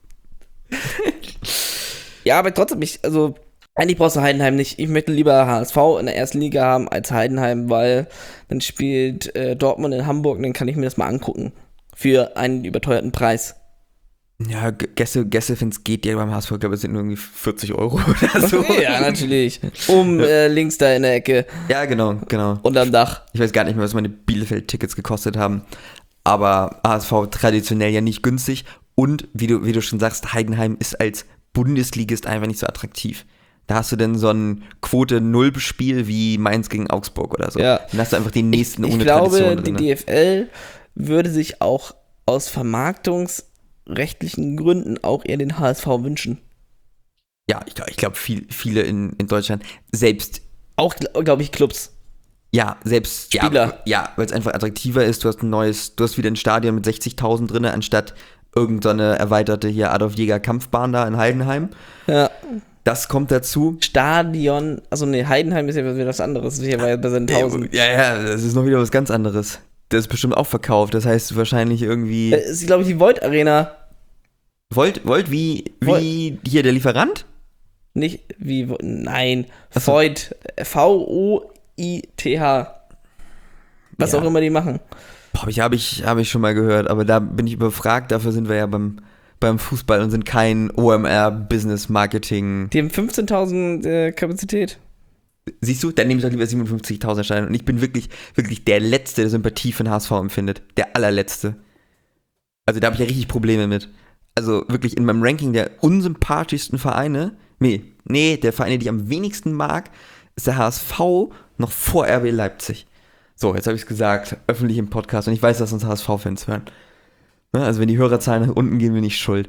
Ja, aber trotzdem, ich, also, eigentlich brauchst du Heidenheim nicht. Ich möchte lieber H S V in der ersten Liga haben als Heidenheim, weil dann spielt äh, Dortmund in Hamburg und dann kann ich mir das mal angucken. Für einen überteuerten Preis. Ja, Gäste, Gäste-Fans geht ja beim H S V, ich glaube, es sind nur irgendwie vierzig Euro oder so. Ja, natürlich. Um äh, links da in der Ecke. Ja, genau, genau. Unterm Dach. Ich weiß gar nicht mehr, was meine Bielefeld-Tickets gekostet haben. Aber H S V traditionell ja nicht günstig. Und wie du, wie du schon sagst, Heidenheim ist als Bundesligist einfach nicht so attraktiv. Da hast du denn so ein Quote-Null-Spiel wie Mainz gegen Augsburg oder so. Ja. Dann hast du einfach die nächsten Ich ohne glaube, Tradition die drin. D F L würde sich auch aus vermarktungsrechtlichen Gründen auch eher den H S V wünschen. Ja, ich glaube, ich glaub, viel, viele in, in Deutschland, selbst, Auch, glaube ich, Clubs. ja, selbst Spieler. Ja, ja weil es einfach attraktiver ist. Du hast ein neues, du hast wieder ein Stadion mit sechzigtausend drin, anstatt irgendeine erweiterte hier Adolf Jäger Kampfbahn da in Heidenheim. Ja. Das kommt dazu. Stadion, also nee, Heidenheim ist ja wieder was anderes. Sicher war ja bei seinen tausend. Ja, ja, das ist noch wieder was ganz anderes. Das ist bestimmt auch verkauft. Das heißt wahrscheinlich irgendwie. Äh, ist, glaube ich, die Volt Arena. Volt, Volt wie, wie hier der Lieferant? Nicht wie, nein, Voigt. V O I T H. Was Ja. auch immer die machen. Boah, ich habe ich, hab ich schon mal gehört, aber da bin ich überfragt. Dafür sind wir ja beim, beim Fußball und sind kein O M R-Business-Marketing. Die haben fünfzehntausend äh, Kapazität. Siehst du, dann nehme ich doch lieber siebenundfünfzigtausend Steine. Und ich bin wirklich, wirklich der Letzte, der Sympathie für den H S V empfindet. Der allerletzte. Also da habe ich ja richtig Probleme mit. Also wirklich in meinem Ranking der unsympathischsten Vereine, nee, nee, der Vereine, die ich am wenigsten mag, ist der H S V noch vor R B Leipzig. So, jetzt habe ich es gesagt, öffentlich im Podcast. Und ich weiß, dass uns H S V-Fans hören. Ne, also wenn die Hörerzahlen nach unten gehen, bin ich schuld.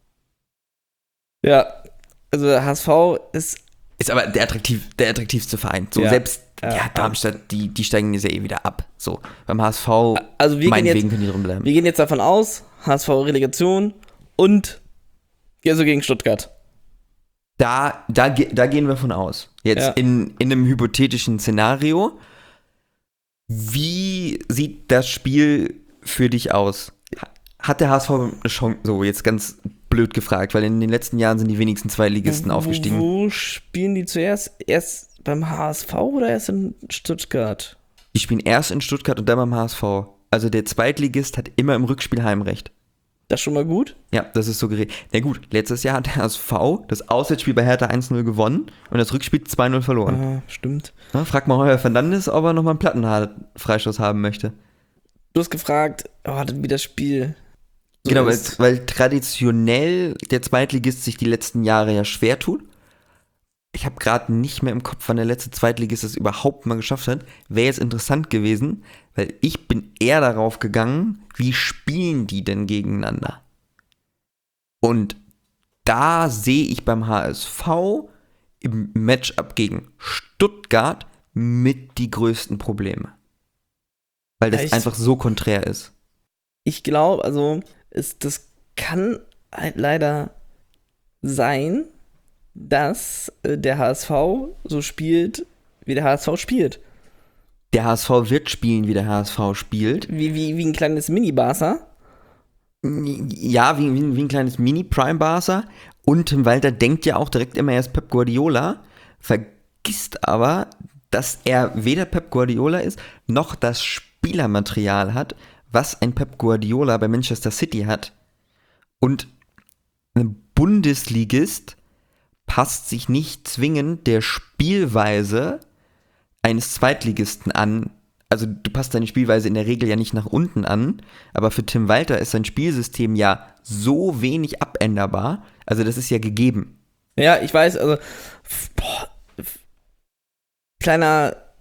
Ja, also der H S V ist. Ist aber der, attraktiv, der attraktivste Verein. So, Ja. selbst Ja. ja, Darmstadt, die, die steigen jetzt ja eh wieder ab. So, beim H S V, Also wir gehen, meinetwegen jetzt, können die drin bleiben. wir gehen jetzt davon aus, H S V-Relegation und also gegen Stuttgart. Da, da, ge- da gehen wir von aus. Jetzt Ja. in, in einem hypothetischen Szenario. Wie sieht das Spiel für dich aus? Ha- Hat der H S V eine Chance? So, jetzt ganz blöd gefragt, weil in den letzten Jahren sind die wenigsten Zweitligisten aufgestiegen. Wo, wo spielen die zuerst? Erst beim H S V oder erst in Stuttgart? Die spielen erst in Stuttgart und dann beim H S V. Also der Zweitligist hat immer im Rückspiel Heimrecht. Das ist schon mal gut. Ja, das ist so geregelt. Na gut, letztes Jahr hat der H S V das Auswärtsspiel bei Hertha eins null gewonnen und das Rückspiel zwei null verloren. Ah, stimmt. Na, frag mal Heuer Fernandes, ob er nochmal einen Plattenfreistoß haben möchte. Du hast gefragt, oh, wie das Spiel so Genau, weil, ist. weil traditionell der Zweitligist sich die letzten Jahre ja schwer tut. Ich habe gerade nicht mehr im Kopf, wann der letzte Zweitligist das überhaupt mal geschafft hat. Wäre jetzt interessant gewesen, weil ich bin eher darauf gegangen, wie spielen die denn gegeneinander? Und da sehe ich beim H S V im Matchup gegen Stuttgart mit die größten Probleme. Weil das Echt? einfach so konträr ist. Ich glaube, also, es, das kann halt leider sein, dass äh, der H S V so spielt, wie der H S V spielt. Der H S V wird spielen, wie der H S V spielt. Wie, wie, wie ein kleines Mini-Barca. Ja, wie, wie, wie ein kleines Mini-Prime-Barca. Und Tim Walter denkt ja auch direkt immer, er ist Pep Guardiola, vergisst aber, dass er weder Pep Guardiola ist, noch das Spielermaterial hat, was ein Pep Guardiola bei Manchester City hat. Und ein Bundesligist passt sich nicht zwingend der Spielweise eines Zweitligisten an. Also du passt deine Spielweise in der Regel ja nicht nach unten an, aber für Tim Walter ist sein Spielsystem ja so wenig abänderbar, also das ist ja gegeben. Ja, ich weiß, also, boah, kleiner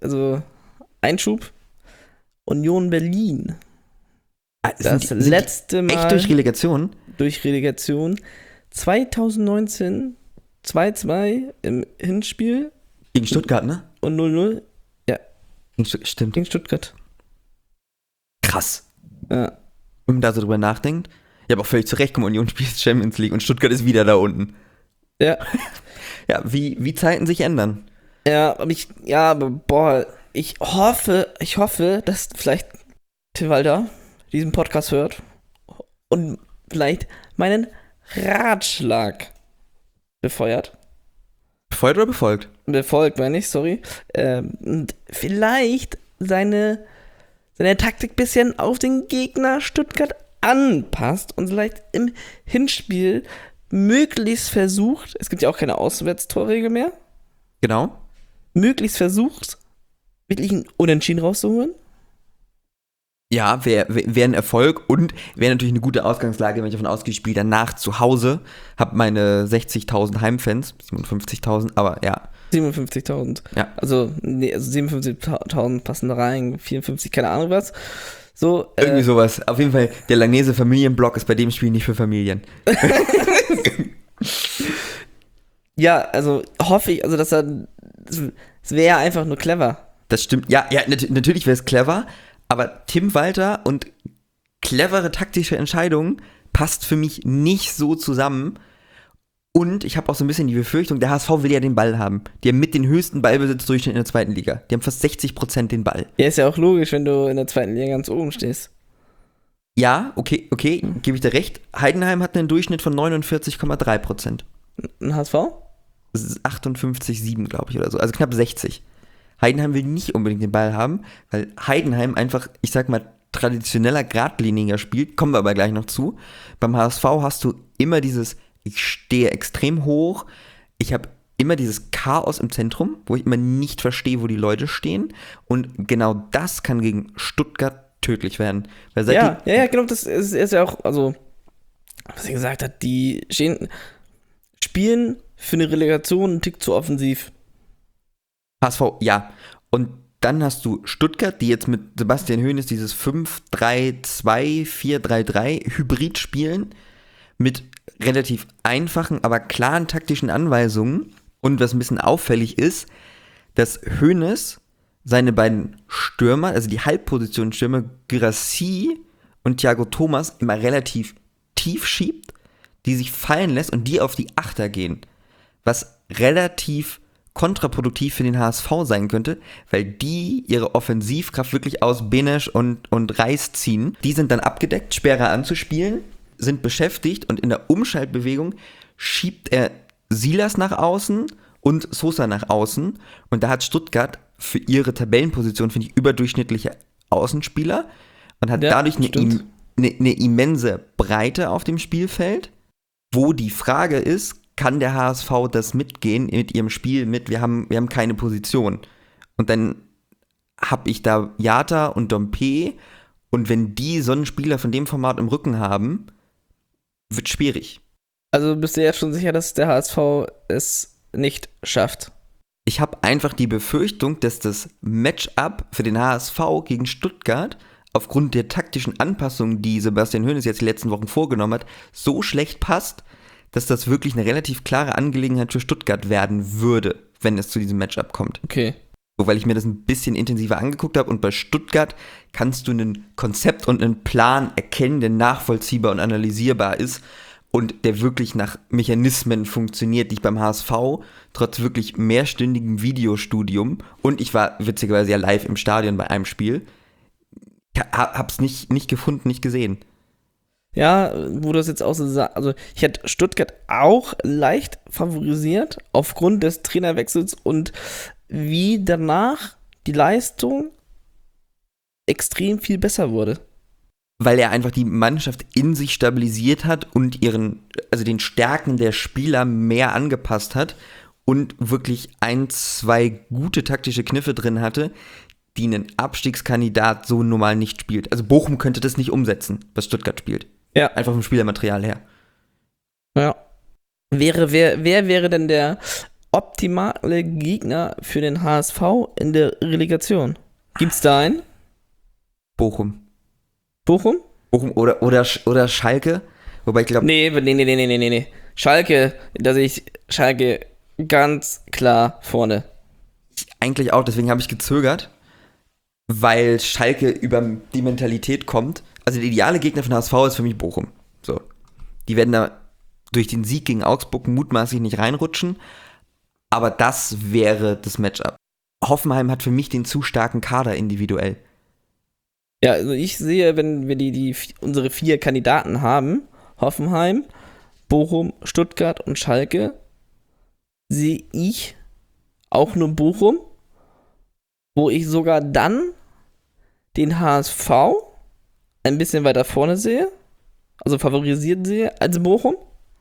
also Einschub, Union Berlin. Ah, Das sind die- letzte sind die Mal echt durch Relegation? durch Relegation. zwanzig neunzehn zwei zwei im Hinspiel Gegen Stuttgart, ne? und null null Gegen Stutt- Stimmt. gegen Stuttgart. Krass. Ja. Wenn man da so drüber nachdenkt. Ja, aber auch völlig zu Recht, komm, Union spielt Champions League und Stuttgart ist wieder da unten. Ja. Ja, wie, wie Zeiten sich ändern. Ja, aber ich, ja, aber boah, ich hoffe, ich hoffe, dass vielleicht Till Walter diesen Podcast hört und vielleicht meinen Ratschlag befeuert. Befeuert oder befolgt? Befolgt, meine ich, sorry. Ähm, und vielleicht seine, seine Taktik bisschen auf den Gegner Stuttgart anpasst und vielleicht im Hinspiel möglichst versucht, es gibt ja auch keine Auswärtstorregel mehr, Genau. möglichst versucht, wirklich ein Unentschieden rauszuholen. Ja, wäre wär wär ein Erfolg und wäre natürlich eine gute Ausgangslage, wenn ich davon ausgehe, ich spiele danach zu Hause, habe meine sechzigtausend Heimfans, siebenundfünfzigtausend, aber ja. siebenundfünfzigtausend. Ja. Also, nee, also siebenundfünfzigtausend passen da rein, vierundfünfzig, keine Ahnung was. So, Irgendwie äh, sowas. Auf jeden Fall, der Langnese Familienblock ist bei dem Spiel nicht für Familien. ja, also hoffe ich, also dass er, es wäre ja einfach nur clever. Das stimmt. Ja, ja, nat natürlich wäre es clever, aber Tim Walter und clevere taktische Entscheidungen passt für mich nicht so zusammen. Und ich habe auch so ein bisschen die Befürchtung, der H S V will ja den Ball haben. Die haben mit den höchsten Ballbesitzdurchschnitt in der zweiten Liga. Die haben fast sechzig Prozent den Ball. Ja, ist ja auch logisch, wenn du in der zweiten Liga ganz oben stehst. Ja, okay, okay, gebe ich dir recht. Heidenheim hat einen Durchschnitt von neunundvierzig Komma drei Prozent. Ein H S V? Das ist achtundfünfzig Komma sieben, glaube ich, oder so. Also knapp sechzig. Heidenheim will nicht unbedingt den Ball haben, weil Heidenheim einfach, ich sag mal, traditioneller, geradliniger spielt. Kommen wir aber gleich noch zu. Beim H S V hast du immer dieses, ich stehe extrem hoch, ich habe immer dieses Chaos im Zentrum, wo ich immer nicht verstehe, wo die Leute stehen. Und genau das kann gegen Stuttgart tödlich werden. Weil seit Ja, ja, ja, genau, das ist, ist ja auch, also, was er gesagt hat, die stehen, spielen für eine Relegation einen Tick zu offensiv. H S V, ja. Und dann hast du Stuttgart, die jetzt mit Sebastian Hoeneß dieses fünf drei zwei, vier drei drei Hybrid spielen, mit relativ einfachen, aber klaren taktischen Anweisungen. Und was ein bisschen auffällig ist, dass Hoeneß seine beiden Stürmer, also die Halbpositionsstürmer, Guirassy und Thiago Thomas, immer relativ tief schiebt, die sich fallen lässt und die auf die Achter gehen. Was relativ kontraproduktiv für den H S V sein könnte, weil die ihre Offensivkraft wirklich aus Benesch und, und Reis ziehen. Die sind dann abgedeckt, schwerer anzuspielen, sind beschäftigt und in der Umschaltbewegung schiebt er Silas nach außen und Sosa nach außen. Und da hat Stuttgart für ihre Tabellenposition, finde ich, überdurchschnittliche Außenspieler und hat Ja, dadurch eine, stimmt. im, eine, eine immense Breite auf dem Spielfeld, wo die Frage ist, kann der H S V das mitgehen mit ihrem Spiel mit, wir haben, wir haben keine Position. Und dann habe ich da Jata und Dompe und wenn die so einen Spieler von dem Format im Rücken haben, wird schwierig. Also bist du jetzt schon sicher, dass der H S V es nicht schafft? Ich habe einfach die Befürchtung, dass das Matchup für den H S V gegen Stuttgart aufgrund der taktischen Anpassungen, die Sebastian Hoeneß jetzt die letzten Wochen vorgenommen hat, so schlecht passt, dass das wirklich eine relativ klare Angelegenheit für Stuttgart werden würde, wenn es zu diesem Matchup kommt. Okay. So, weil ich mir das ein bisschen intensiver angeguckt habe und bei Stuttgart kannst du ein Konzept und einen Plan erkennen, der nachvollziehbar und analysierbar ist und der wirklich nach Mechanismen funktioniert, die ich beim H S V trotz wirklich mehrstündigem Videostudium und ich war witzigerweise ja live im Stadion bei einem Spiel, hab's nicht, nicht gefunden, nicht gesehen. Ja, wo du das jetzt auch so sagst, also ich hätte Stuttgart auch leicht favorisiert aufgrund des Trainerwechsels und wie danach die Leistung extrem viel besser wurde. Weil er einfach die Mannschaft in sich stabilisiert hat und ihren, also den Stärken der Spieler mehr angepasst hat und wirklich ein, zwei gute taktische Kniffe drin hatte, die ein Abstiegskandidat so normal nicht spielt. Also Bochum könnte das nicht umsetzen, was Stuttgart spielt. Ja. Einfach vom Spielermaterial her. Ja. Wäre, wer, wer wäre denn der optimale Gegner für den H S V in der Relegation? Gibt's da einen? Bochum. Bochum? Bochum oder, oder, oder Schalke. Wobei ich glaube. Nee, nee, nee, nee, nee, nee, nee. Schalke, da sehe ich Schalke ganz klar vorne. Eigentlich auch, deswegen habe ich gezögert, weil Schalke über die Mentalität kommt. Also der ideale Gegner von H S V ist für mich Bochum. So. Die werden da durch den Sieg gegen Augsburg mutmaßlich nicht reinrutschen, aber das wäre das Matchup. Hoffenheim hat für mich den zu starken Kader individuell. Ja, also ich sehe, wenn wir die, die unsere vier Kandidaten haben, Hoffenheim, Bochum, Stuttgart und Schalke, sehe ich auch nur Bochum, wo ich sogar dann den H S V ein bisschen weiter vorne sehe, also favorisiert sehe als Bochum.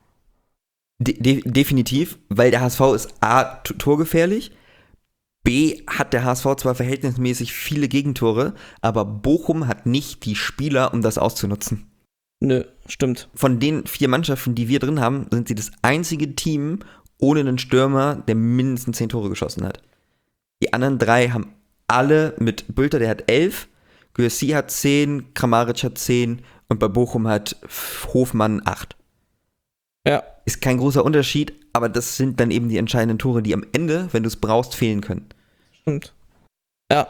De- de- definitiv, weil der H S V ist A, t- torgefährlich, B, hat der H S V zwar verhältnismäßig viele Gegentore, aber Bochum hat nicht die Spieler, um das auszunutzen. Nö, stimmt. Von den vier Mannschaften, die wir drin haben, sind sie das einzige Team ohne einen Stürmer, der mindestens zehn Tore geschossen hat. Die anderen drei haben alle mit Bülter, der hat elf, Gürssi hat zehn, Kramaric hat zehn und bei Bochum hat Hofmann acht. Ja. Ist kein großer Unterschied, aber das sind dann eben die entscheidenden Tore, die am Ende, wenn du es brauchst, fehlen können. Stimmt. Ja.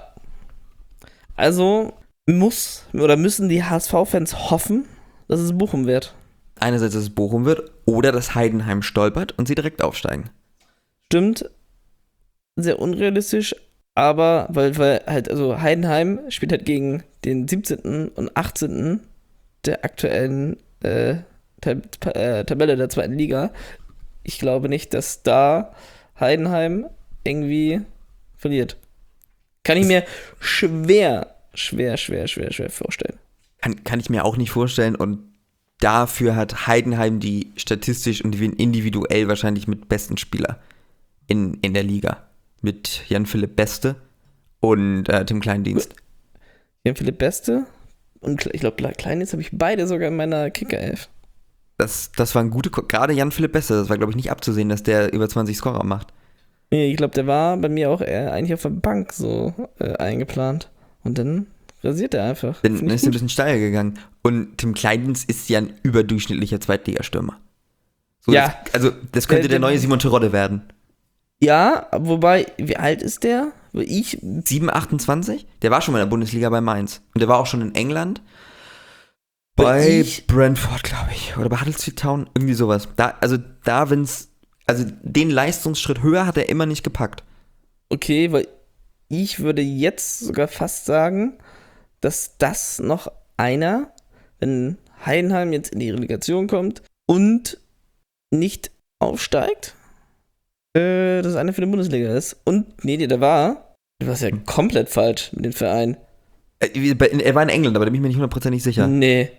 Also muss oder müssen die H S V-Fans hoffen, dass es Bochum wird. Einerseits, dass es Bochum wird oder dass Heidenheim stolpert und sie direkt aufsteigen. Stimmt. Sehr unrealistisch, aber weil, weil halt, also Heidenheim spielt halt gegen den siebzehnten und achtzehnten der aktuellen äh, Tab- äh, Tabelle der zweiten Liga. Ich glaube nicht, dass da Heidenheim irgendwie verliert. Kann ich mir schwer, schwer, schwer, schwer, schwer vorstellen. Kann, kann ich mir auch nicht vorstellen und dafür hat Heidenheim die statistisch und individuell wahrscheinlich mit besten Spieler in, in der Liga. Mit Jan-Philipp Beste und äh, Tim Kleindienst. Jan-Philipp Beste und ich glaube, Kleindienst habe ich beide sogar in meiner Kicker-Elf. Das, das waren gute, gerade Jan-Philipp Beste, das war, glaube ich, nicht abzusehen, dass der über zwanzig Scorer macht. Nee, ich glaube, der war bei mir auch eher eigentlich auf der Bank so äh, eingeplant. Und dann rasiert er einfach. Dann ist er ein bisschen steil gegangen. Und Tim Kleindienst ist ja ein überdurchschnittlicher Zweitligastürmer. So, Ja. Das, also, das könnte der, der neue Simon Terodde werden. Ja, wobei, wie alt ist der? Ich. sieben, achtundzwanzig? Der war schon mal in der Bundesliga bei Mainz. Und der war auch schon in England. Bei ich, Brentford, glaube ich. Oder bei Huddersfield Town. Irgendwie sowas. Da, also, da, wenn's. Also, den Leistungsschritt höher hat er immer nicht gepackt. Okay, weil ich würde jetzt sogar fast sagen, dass das noch einer, wenn Heidenheim jetzt in die Relegation kommt und nicht aufsteigt, äh, dass einer für die Bundesliga ist. Und, nee, der war, du warst ja komplett falsch mit dem Verein. Er war in England, aber da bin ich mir nicht hundertprozentig sicher. Nee.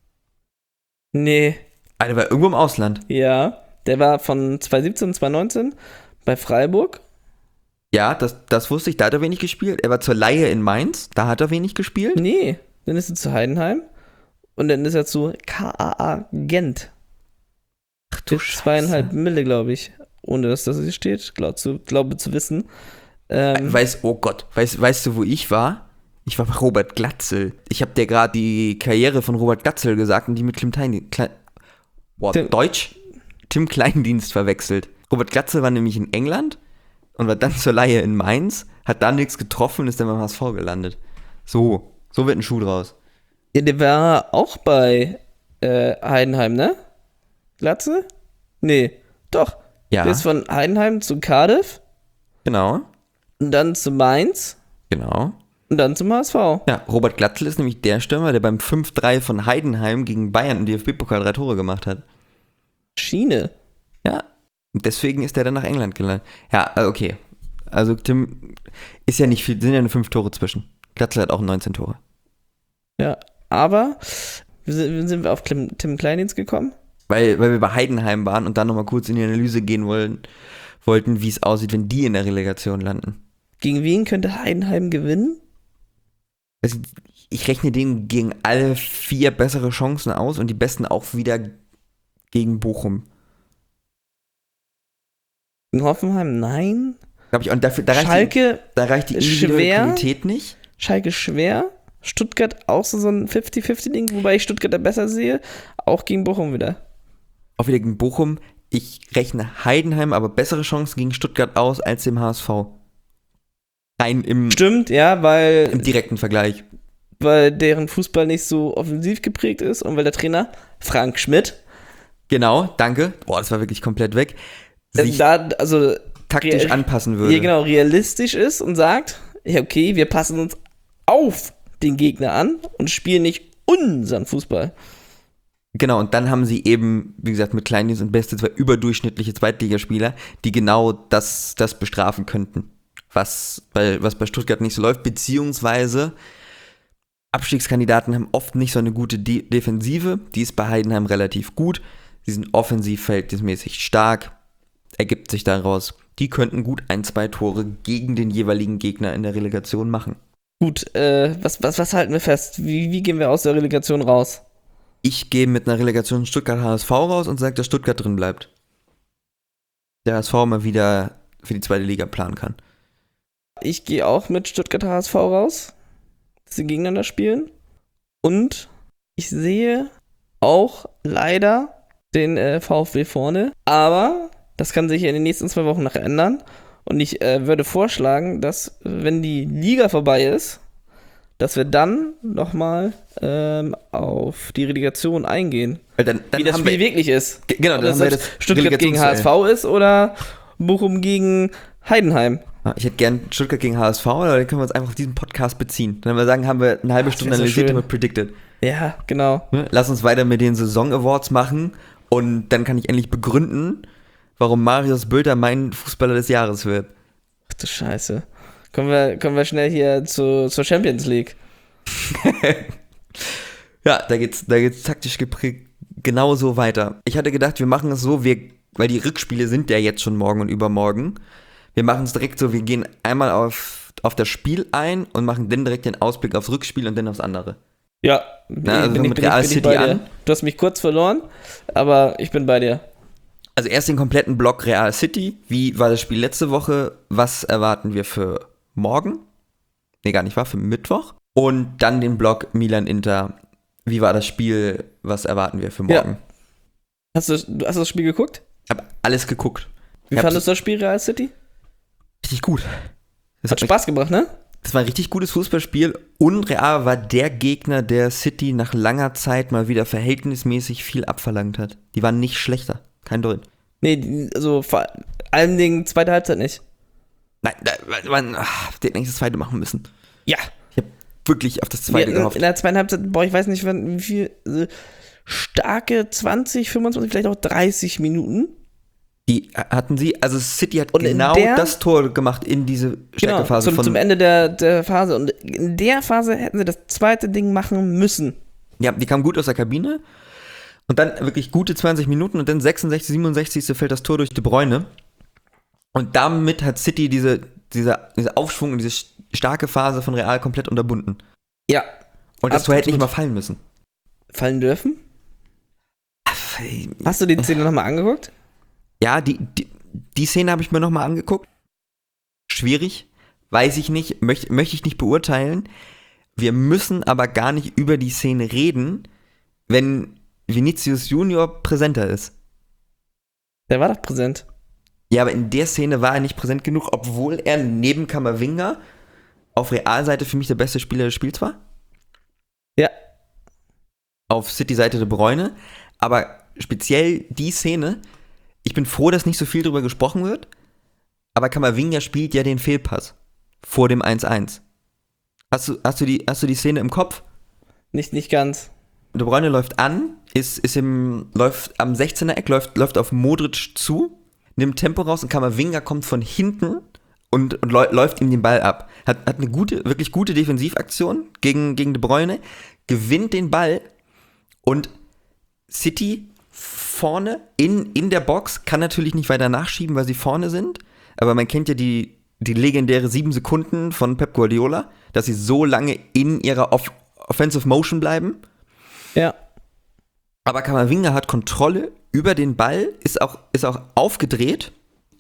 Nee. Ah, der war irgendwo im Ausland. Ja, der war von zwanzig siebzehn, zwanzig neunzehn bei Freiburg. Ja, das, das wusste ich, da hat er wenig gespielt. Er war zur Leihe in Mainz, da hat er wenig gespielt. Nee, dann ist er zu Heidenheim und dann ist er zu K A A Gent. Ach du Für zweieinhalb Mille, glaube ich. Ohne dass das hier steht, glaub, zu, glaube zu wissen. Ähm, Weiß, oh Gott, weißt, weißt du, wo ich war? Ich war bei Robert Glatzel. Ich habe dir gerade die Karriere von Robert Glatzel gesagt und die mit Tim Kleindienst. Klein, boah, Tim, Deutsch? Tim Kleindienst verwechselt. Robert Glatzel war nämlich in England und war dann zur Leihe in Mainz, hat da nichts getroffen und ist dann beim H S V gelandet. So, so wird ein Schuh draus. Ja, der war auch bei äh, Heidenheim, ne? Glatze? Nee, doch. Ja. Der ist von Heidenheim zu Cardiff. Genau. Und dann zu Mainz. Genau. Und dann zum H S V. Ja, Robert Glatzel ist nämlich der Stürmer, der beim fünf drei von Heidenheim gegen Bayern im D F B-Pokal drei Tore gemacht hat. Schiene. Ja, und deswegen ist er dann nach England gelandet. Ja, okay. Also Tim ist ja nicht viel, sind ja nur fünf Tore zwischen. Glatzel hat auch neunzehn Tore. Ja, aber wie sind, wie sind wir auf Tim, Tim Kleindienst gekommen? Weil, weil wir bei Heidenheim waren und dann nochmal kurz in die Analyse gehen wollen, wollten, wie es aussieht, wenn die in der Relegation landen. Gegen wen könnte Heidenheim gewinnen? Also, ich rechne denen gegen alle vier bessere Chancen aus und die besten auch wieder gegen Bochum. In Hoffenheim, nein. Glaube ich. Und dafür, da reicht Schalke die, da reicht die individuelle schwer. Qualität nicht. Schalke schwer. Stuttgart auch so ein fünfzig fünfzig-Ding, wobei ich Stuttgart da besser sehe. Auch gegen Bochum wieder. Auch wieder gegen Bochum. Ich rechne Heidenheim aber bessere Chancen gegen Stuttgart aus als dem H S V. Rein im, Stimmt, ja, weil, im direkten Vergleich. weil deren Fußball nicht so offensiv geprägt ist und weil der Trainer Frank Schmidt Genau, danke. Boah, das war wirklich komplett weg. Sich da, also taktisch rea- anpassen würde. hier genau realistisch ist und sagt, ja okay, wir passen uns auf den Gegner an und spielen nicht unseren Fußball. Genau, und dann haben sie eben, wie gesagt, mit Kleindienst und Beste zwei überdurchschnittliche Zweitligaspieler, die genau das, das bestrafen könnten. Was bei, was bei Stuttgart nicht so läuft, beziehungsweise Abstiegskandidaten haben oft nicht so eine gute De- Defensive, die ist bei Heidenheim relativ gut. Sie sind offensiv verhältnismäßig stark, ergibt sich daraus. Die könnten gut ein, zwei Tore gegen den jeweiligen Gegner in der Relegation machen. Gut, äh, was, was, was halten wir fest? Wie, wie gehen wir aus der Relegation raus? Ich gehe mit einer Relegation Stuttgart-H S V raus und sage, dass Stuttgart drin bleibt. Der H S V mal wieder für die zweite Liga planen kann. Ich gehe auch mit Stuttgart H S V raus, dass sie gegeneinander spielen. Und ich sehe auch leider den äh, VfB vorne. Aber das kann sich ja in den nächsten zwei Wochen noch ändern. Und ich äh, würde vorschlagen, dass, wenn die Liga vorbei ist, dass wir dann nochmal ähm, auf die Relegation eingehen. Weil dann, dann Wie das haben Spiel wir, wirklich ist. Ge- genau, Ob dann das haben wir jetzt das Stuttgart gegen H S V ist oder Bochum gegen Heidenheim. Ah, Ich hätte gern Stuttgart gegen H S V, aber dann können wir uns einfach auf diesen Podcast beziehen. Dann wir sagen, haben wir eine halbe Das Stunde wär so analysiert schön. und predicted. Ja, genau. Ne? Lass uns weiter mit den Saison-Awards machen und dann kann ich endlich begründen, warum Marius Bülter mein Fußballer des Jahres wird. Ach du Scheiße. Kommen wir, kommen wir schnell hier zu, zur Champions League. Ja, da geht's, da geht's taktisch geprägt genauso weiter. Ich hatte gedacht, wir machen es so, wir, weil die Rückspiele sind ja jetzt schon morgen und übermorgen. Wir machen es direkt so, wir gehen einmal auf, auf das Spiel ein und machen dann direkt den Ausblick aufs Rückspiel und dann aufs andere. Ja, Na, also mit Real City bei dir. an. Du hast mich kurz verloren, aber ich bin bei dir. Also erst den kompletten Block Real City. Wie war das Spiel letzte Woche? Was erwarten wir für morgen? Nee, gar nicht wahr, für Mittwoch. Und dann den Block Milan-Inter. Wie war das Spiel? Was erwarten wir für morgen? Ja. Hast du, hast du das Spiel geguckt? Ich habe alles geguckt. Wie Ich hab fandest du das Spiel Real City? Richtig gut. Das Hat hat Spaß gemacht, ne? Das war ein richtig gutes Fußballspiel und Real war der Gegner, der City nach langer Zeit mal wieder verhältnismäßig viel abverlangt hat. Die waren nicht schlechter, kein Deut. Nee, die- also vor allen Dingen zweite Halbzeit nicht. Nein, da, man, ach, die hätten eigentlich das zweite machen müssen. Ja. Ich habe wirklich auf das Wir zweite hatten gehofft. in der zweiten Halbzeit, boah, ich weiß nicht, wann- wie viel, also starke zwanzig, fünfundzwanzig, vielleicht auch dreißig Minuten. Die hatten sie, also City hat Und in genau der- das Tor gemacht in diese Stärkephase zum, von. zum Ende der, der Phase. Und in der Phase hätten sie das zweite Ding machen müssen. Ja, die kam gut aus der Kabine. Und dann wirklich gute zwanzig Minuten und dann sechsundsechzig, siebenundsechzig fällt das Tor durch De Bruyne. Und damit hat City diese, diese, diese Aufschwung und diese starke Phase von Real komplett unterbunden. Ja. Und das Tor hätte nicht Absolut. mal fallen müssen. Fallen dürfen? Hast du die Szene nochmal angeguckt? Ja, die, die, die Szene habe ich mir nochmal angeguckt. Schwierig, weiß ich nicht, möchte möchte ich nicht beurteilen. Wir müssen aber gar nicht über die Szene reden, wenn Vinicius Junior präsenter ist. Der war doch präsent. Ja, aber in der Szene war er nicht präsent genug, obwohl er neben Camavinga auf Realseite für mich der beste Spieler des Spiels war. Ja. Auf City-Seite De Bruyne. Aber speziell die Szene, ich bin froh, dass nicht so viel drüber gesprochen wird, aber Camavinga spielt ja den Fehlpass vor dem eins eins. Hast du, hast du, die, hast du die Szene im Kopf? Nicht, nicht ganz. De Bruyne läuft an, ist, ist im, läuft am sechzehner Eck, läuft, läuft auf Modric zu, nimmt Tempo raus und Camavinga kommt von hinten und, und läu- läuft ihm den Ball ab. Hat, hat eine gute, wirklich gute Defensivaktion gegen, gegen De Bruyne, gewinnt den Ball und City vorne in, in der Box kann natürlich nicht weiter nachschieben, weil sie vorne sind, aber man kennt ja die, die legendäre sieben Sekunden von Pep Guardiola, dass sie so lange in ihrer Off- Offensive Motion bleiben. Ja. Aber Camavinga hat Kontrolle über den Ball, ist auch, ist auch aufgedreht,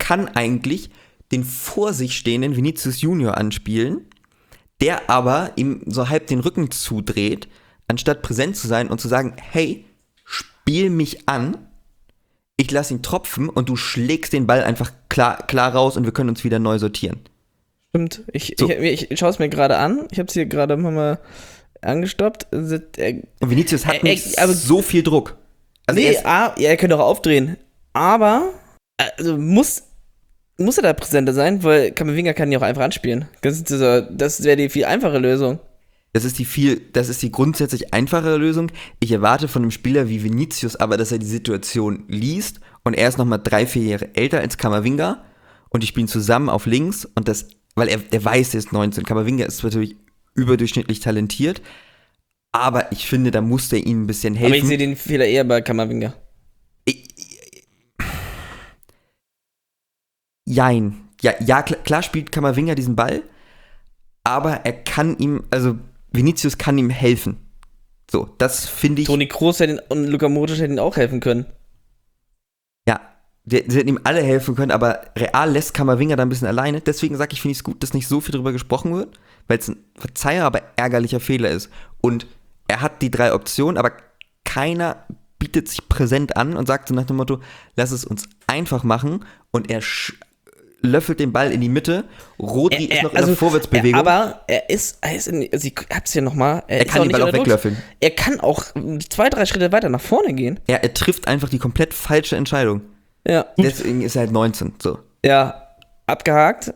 kann eigentlich den vor sich stehenden Vinicius Junior anspielen, der aber ihm so halb den Rücken zudreht, anstatt präsent zu sein und zu sagen, hey, spiel mich an, ich lasse ihn tropfen und du schlägst den Ball einfach klar, klar raus und wir können uns wieder neu sortieren. Stimmt, ich, So. ich, ich schaue es mir gerade an, ich habe es hier gerade mal angestoppt. Er, Und Vinicius hat Äh, nicht äh, aber- so viel Druck. Also nee, er ist, ah, ja, er könnte auch aufdrehen, aber also muss, muss er da präsenter sein, weil Camavinga kann ihn auch einfach anspielen. Das, ist dieser- das wäre die viel einfache Lösung. das ist die viel, das ist die grundsätzlich einfache Lösung. Ich erwarte von einem Spieler wie Vinicius aber, dass er die Situation liest und er ist nochmal drei, vier Jahre älter als Camavinga und die spielen zusammen auf links und das, weil er, er weiß, er ist neunzehn. Camavinga ist natürlich überdurchschnittlich talentiert, aber ich finde, da muss der ihm ein bisschen helfen. Aber ich sehe den Fehler eher bei Camavinga. Jein. Ja, ja klar, klar spielt Camavinga diesen Ball, aber er kann ihm, also Vinicius kann ihm helfen. So, das finde ich. Toni Kroos hätte ihn, und Luka Modric hätten ihm auch helfen können. Ja, die, die hätten ihm alle helfen können, aber Real lässt Camavinga da ein bisschen alleine. Deswegen sage ich, finde ich es gut, dass nicht so viel drüber gesprochen wird, weil es ein Verzeiher, aber ärgerlicher Fehler ist. Und er hat die drei Optionen, aber keiner bietet sich präsent an und sagt so nach dem Motto, lass es uns einfach machen und er sch- löffelt den Ball in die Mitte. Rodri Er- ist noch er- in der Vorwärtsbewegung. Er, aber er ist, er ist in, also ich hab's hier nochmal. Er kann den Ball auch weglöffeln. Er kann auch zwei, drei Schritte weiter nach vorne gehen. Er, er trifft einfach die komplett falsche Entscheidung. Ja. Deswegen ist er halt neunzehn. So. Ja, abgehakt.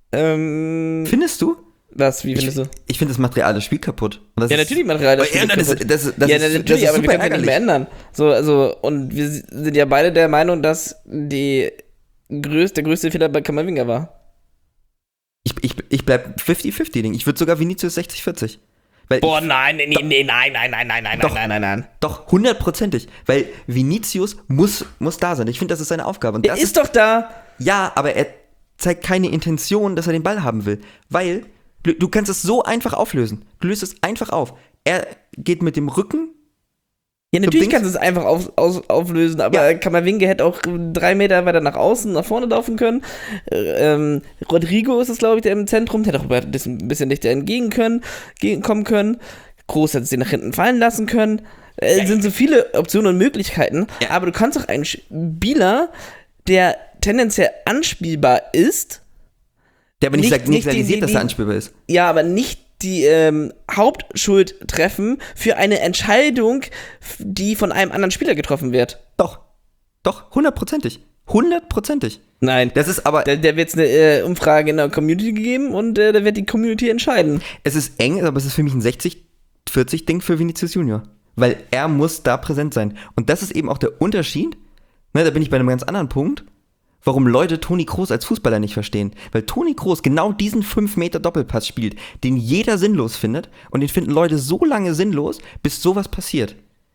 Ähm, Findest du? was, wie Ich, findest du? ich finde das Material des Spiel kaputt. Und das Ja, ist- natürlich Material. Das, Ja, Spiel das, kaputt. ist- das, ist- das ja, ist, das natürlich, ist aber wir super können es nicht mehr ärgerlich. ändern. So, also, und wir sind ja beide der Meinung, dass die größ, der größte Fehler bei Camavinga war. Ich, ich, ich bleib fünfzig fünfzig Ding. Ich würde sogar Vinicius sechzig vierzig. Weil Boah, ich, nein, nee, nee, nein, nein, nein, nein, nein, Doch. nein, nein, nein. doch, hundertprozentig. Weil Vinicius muss, muss da sein. Ich finde, das ist seine Aufgabe. Und Er das ist doch da. Ja, aber er zeigt keine Intention, dass er den Ball haben will. Weil du, du kannst es so einfach auflösen. Du löst es einfach auf. Er geht mit dem Rücken. Ja, natürlich Dings- kannst du es einfach auf, auf, auflösen, aber Ja. Camavinga hätte auch drei Meter weiter nach außen, nach vorne laufen können. Äh, Ähm, Rodrigo ist es, glaube ich, der im Zentrum, der hätte auch ein bisschen, ein bisschen dichter entgegen können, kommen können. Groß hätte sie nach hinten fallen lassen können. Es äh, sind so viele Optionen und Möglichkeiten, Ja. aber du kannst auch einen Spieler, der tendenziell anspielbar ist, Der aber nicht, Nicht- sagt, nicht nicht die- realisiert, die- dass er die- anspielbar ist. ja, aber nicht die ähm, Hauptschuld treffen für eine Entscheidung, f- die von einem anderen Spieler getroffen wird. Doch. Doch, hundertprozentig. Hundertprozentig. Nein. Das ist aber, Da, da wird es eine äh, Umfrage in der Community gegeben und äh, da wird die Community entscheiden. es ist eng, aber es ist für mich ein sechzig vierzig Ding für Vinicius Junior. Weil er muss da präsent sein. Und das ist eben auch der Unterschied. Ne, da bin ich bei einem ganz anderen Punkt. Warum Leute Toni Kroos als Fußballer nicht verstehen. Weil Toni Kroos genau diesen fünf Meter Doppelpass spielt, den jeder sinnlos findet. Und den finden Leute so lange sinnlos, bis sowas passiert.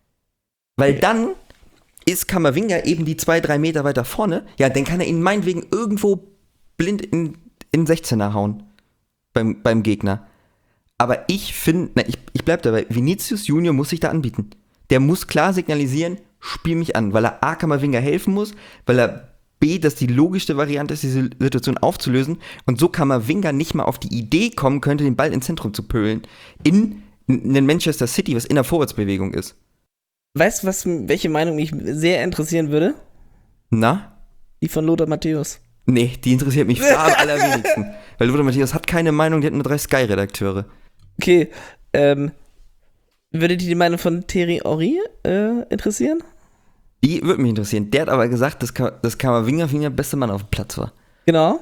Weil dann ist Camavinga eben die zwei, drei Meter weiter vorne. Ja, dann kann er ihn meinetwegen irgendwo blind in, in sechzehner hauen. Beim, beim Gegner. Aber ich finde, ich, ich bleib dabei, Vinicius Junior muss sich da anbieten. Der muss klar signalisieren, spiel mich an, weil er A, Camavinga helfen muss, weil er B, dass die logischste Variante ist, diese Situation aufzulösen und so Camavinga nicht mal auf die Idee kommen könnte, den Ball ins Zentrum zu pölen. In, in den Manchester City, was in der Vorwärtsbewegung ist. Weißt du, was, welche Meinung mich sehr interessieren würde? Na? Die von Lothar Matthäus. Nee, die interessiert mich am allerwenigsten. Weil Lothar Matthäus hat keine Meinung, die hat nur drei Sky-Redakteure. Okay, ähm, würde dich die Meinung von Thierry Henry äh, interessieren? Die würde mich interessieren. Der hat aber gesagt, dass, Ka- dass Camavinga für ihn der beste Mann auf dem Platz war. Genau.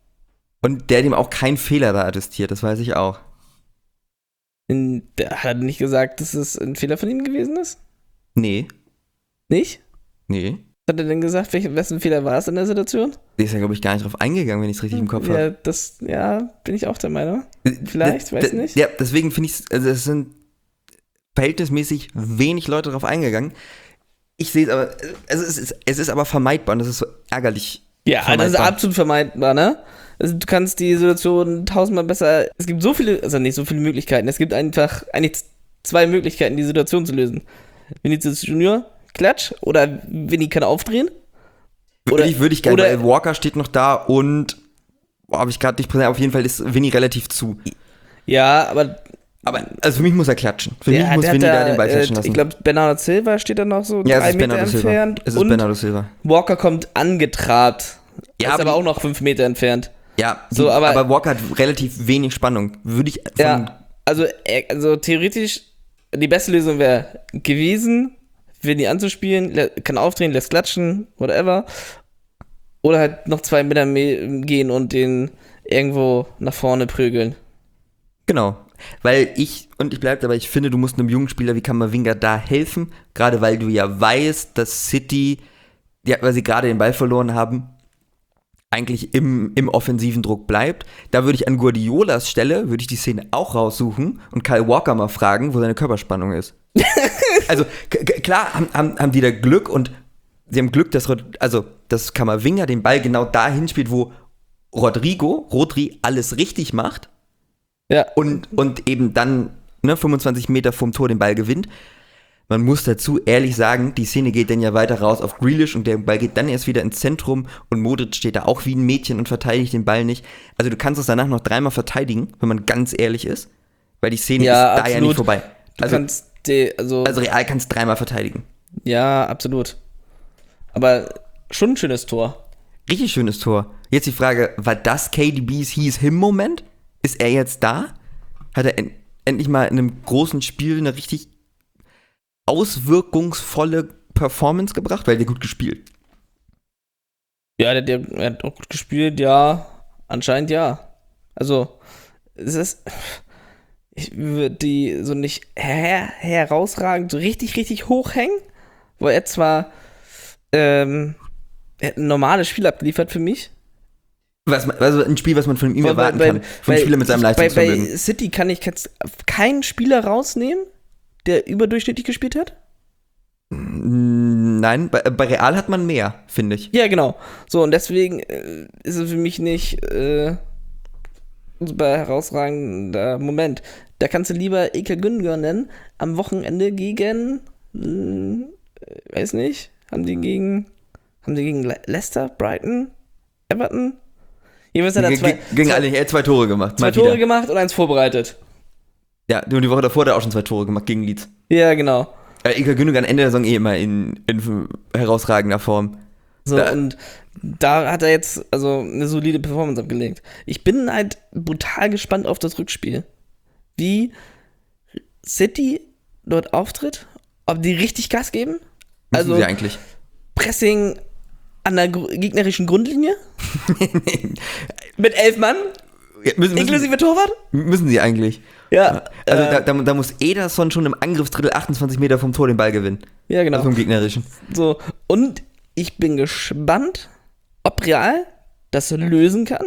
Und der hat ihm auch keinen Fehler da attestiert, das weiß ich auch. In, der hat nicht gesagt, dass es ein Fehler von ihm gewesen ist? Nee, Nicht? nee. Was hat er denn gesagt, welch, wessen Fehler war es in der Situation? Der ist ja, glaube ich, gar nicht drauf eingegangen, wenn ich es richtig im Kopf habe. Ja, das, ja, bin ich auch der Meinung. Vielleicht, D- weiß d- nicht. Ja, deswegen finde ich es, also es sind verhältnismäßig wenig Leute drauf eingegangen. Ich sehe es aber, also es ist, es ist aber vermeidbar und das ist so ärgerlich. Ja, das ist vermeidbar. absolut vermeidbar, ne? Also, du kannst die Situation tausendmal besser. Es gibt so viele, also nicht so viele Möglichkeiten. Es gibt einfach eigentlich zwei Möglichkeiten, die Situation zu lösen. Vinicius Junior, Klatsch, oder Vinny kann aufdrehen. Würde ich, würde ich gerne, oder- weil Walker steht noch da und, boah, habe ich gerade nicht präsent, auf jeden Fall ist Vinny relativ zu. Ja, aber Aber, also für mich muss er klatschen. Für der, mich muss der hat Vinny da da, den Ball äh, klatschen lassen. Ich glaube, Bernardo Silva steht da noch so ja, es drei ist Meter Bernardo Silva. entfernt. Es ist und Bernardo Silva. Walker kommt angetrabt. Ja, ist aber aber die- auch noch fünf Meter entfernt. Ja, die, So, aber- aber, Walker hat relativ wenig Spannung. Würde ich von, Ja, also, er- also theoretisch, die beste Lösung wäre gewesen, Vinny anzuspielen, lä- kann aufdrehen, lässt klatschen, whatever. Oder halt noch zwei Meter me- gehen und den irgendwo nach vorne prügeln. Genau. Weil ich, und ich bleibe dabei, ich finde, du musst einem jungen Spieler wie Kamavinga da helfen, gerade weil du ja weißt, dass City, ja, weil sie gerade den Ball verloren haben, eigentlich im, im offensiven Druck bleibt. Da würde ich an Guardiolas Stelle, würde ich die Szene auch raussuchen und Kyle Walker mal fragen, wo seine Körperspannung ist. Also k- k- klar haben, haben, haben die da Glück und sie haben Glück, dass, Rod- also, dass Kamavinga den Ball genau dahin spielt, wo Rodrigo, Rodri alles richtig macht. Ja. Und, und eben dann ne, fünfundzwanzig Meter vom Tor den Ball gewinnt. Man muss dazu ehrlich sagen, die Szene geht dann ja weiter raus auf Grealish und der Ball geht dann erst wieder ins Zentrum und Modric steht da auch wie ein Mädchen und verteidigt den Ball nicht. Also du kannst es danach noch dreimal verteidigen, wenn man ganz ehrlich ist, weil die Szene Ja, ist da ja absolut. nicht vorbei. Du Also, kannst die, also, also Real kannst dreimal verteidigen. ja, absolut. Aber schon ein schönes Tor. Richtig schönes Tor. Jetzt die Frage, war das K D Bs He's-Him-Moment? Ist er jetzt da? Hat er en- endlich mal in einem großen Spiel eine richtig auswirkungsvolle Performance gebracht? Weil der gut gespielt. Ja, der, der, der hat auch gut gespielt, ja. Anscheinend ja. Also, es ist. Ich würde die so nicht her herausragend so richtig, richtig hochhängen, wo er zwar ähm, er hat ein normales Spiel abgeliefert für mich. Was, man- also ein Spiel, was man von ihm Weil- erwarten weil- kann. Von weil Spieler mit seinem ich- bei, Leistungsvermögen. bei City kann ich jetzt keinen Spieler rausnehmen, der überdurchschnittlich gespielt hat. Mm, Nein, bei, bei Real hat man mehr, finde ich. Ja, genau. So, und deswegen äh, ist es für mich nicht äh, ein super herausragender Moment. Da kannst du lieber Ilkay Gündogan nennen, am Wochenende gegen, mh, weiß nicht, haben die gegen, haben die gegen Le Leicester, Brighton, Everton? Jeweils hat er Ge- zwei, ge- Gegen zwei, alle, er hat zwei Tore gemacht. zwei mal Tore wieder. gemacht und eins vorbereitet. Ja, und die Woche davor hat er auch schon zwei Tore gemacht gegen Leeds. Ja, genau. Äh, Ilkay Gündogan Ende der Saison eh immer in, in herausragender Form. So, Da- und da hat er jetzt also eine solide Performance abgelegt. Ich bin halt brutal gespannt auf das Rückspiel. Wie City dort auftritt, ob die richtig Gas geben. Müssen Also sie eigentlich. Pressing an der gr- gegnerischen Grundlinie. Mit elf Mann, Ja, müssen, müssen, inklusive Torwart. müssen sie eigentlich. Ja, Also äh, da, da, da muss Ederson schon im Angriffsdrittel achtundzwanzig Meter vom Tor den Ball gewinnen. ja, genau. Also vom gegnerischen. So, und ich bin gespannt, ob Real das lösen kann.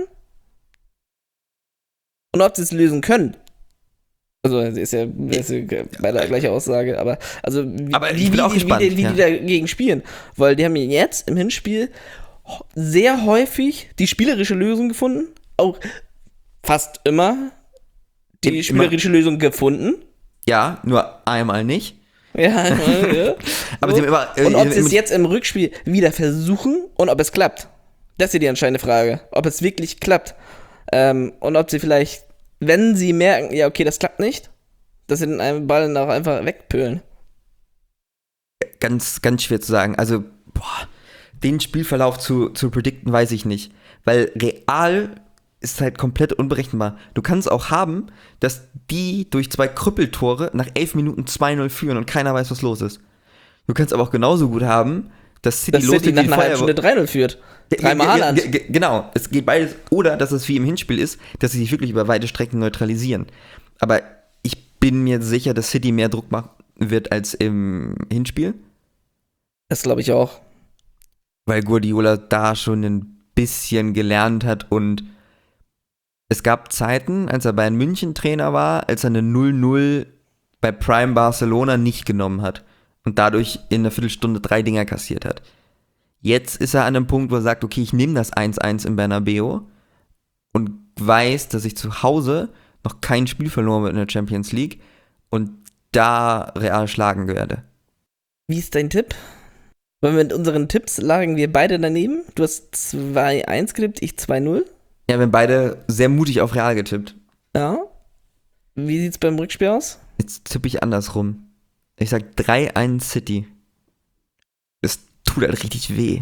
Und ob sie es lösen können. Also, das ist ja, das ist ja bei der gleichen Aussage, aber also wie, Aber ich wie, bin wie, auch die- gespannt, wie, die- wie ja. die dagegen spielen. Weil die haben jetzt im Hinspiel sehr häufig die spielerische Lösung gefunden. Auch fast immer die Immer. spielerische Lösung gefunden. Ja, nur einmal nicht. Ja, ja. Aber So. sie haben immer. äh, Und ob sie sie haben es jetzt im Rückspiel wieder versuchen und ob es klappt. Das ist ja die entscheidende Frage. Ob es wirklich klappt. Ähm, und ob sie vielleicht, wenn sie merken, ja, okay, das klappt nicht, dass sie den einen Ball dann auch einfach wegpölen. ganz, ganz schwer zu sagen. Also, boah, den Spielverlauf zu, zu predikten, weiß ich nicht. Weil Real ist halt komplett unberechenbar. Du kannst auch haben, dass die durch zwei Krüppeltore nach elf Minuten zwei null führen und keiner weiß, was los ist. Du kannst aber auch genauso gut haben, dass City Dass City loslegt nach wie die einer halben Feuerwehr- Stunde drei null führt. Dreimal Ja, ja, Haaland. ja, ge- Genau, es geht beides. Oder dass es wie im Hinspiel ist, dass sie sich wirklich über weite Strecken neutralisieren. Aber ich bin mir sicher, dass City mehr Druck machen wird als im Hinspiel, Das glaube ich auch. weil Guardiola da schon ein bisschen gelernt hat und es gab Zeiten, als er Bayern München Trainer war, als er eine null null bei Prime Barcelona nicht genommen hat und dadurch in einer Viertelstunde drei Dinger kassiert hat. Jetzt ist er an einem Punkt, wo er sagt, okay, ich nehme das eins eins im Bernabeu und weiß, dass ich zu Hause noch kein Spiel verloren habe in der Champions League und da Real schlagen werde. Wie ist dein Tipp? Weil mit unseren Tipps lagen wir beide daneben. Du hast zwei eins getippt, ich zwei null. Ja, wir haben beide sehr mutig auf Real getippt. Ja. Wie sieht's beim Rückspiel aus? Jetzt tippe ich andersrum. Ich sag drei eins City. Das tut halt richtig weh.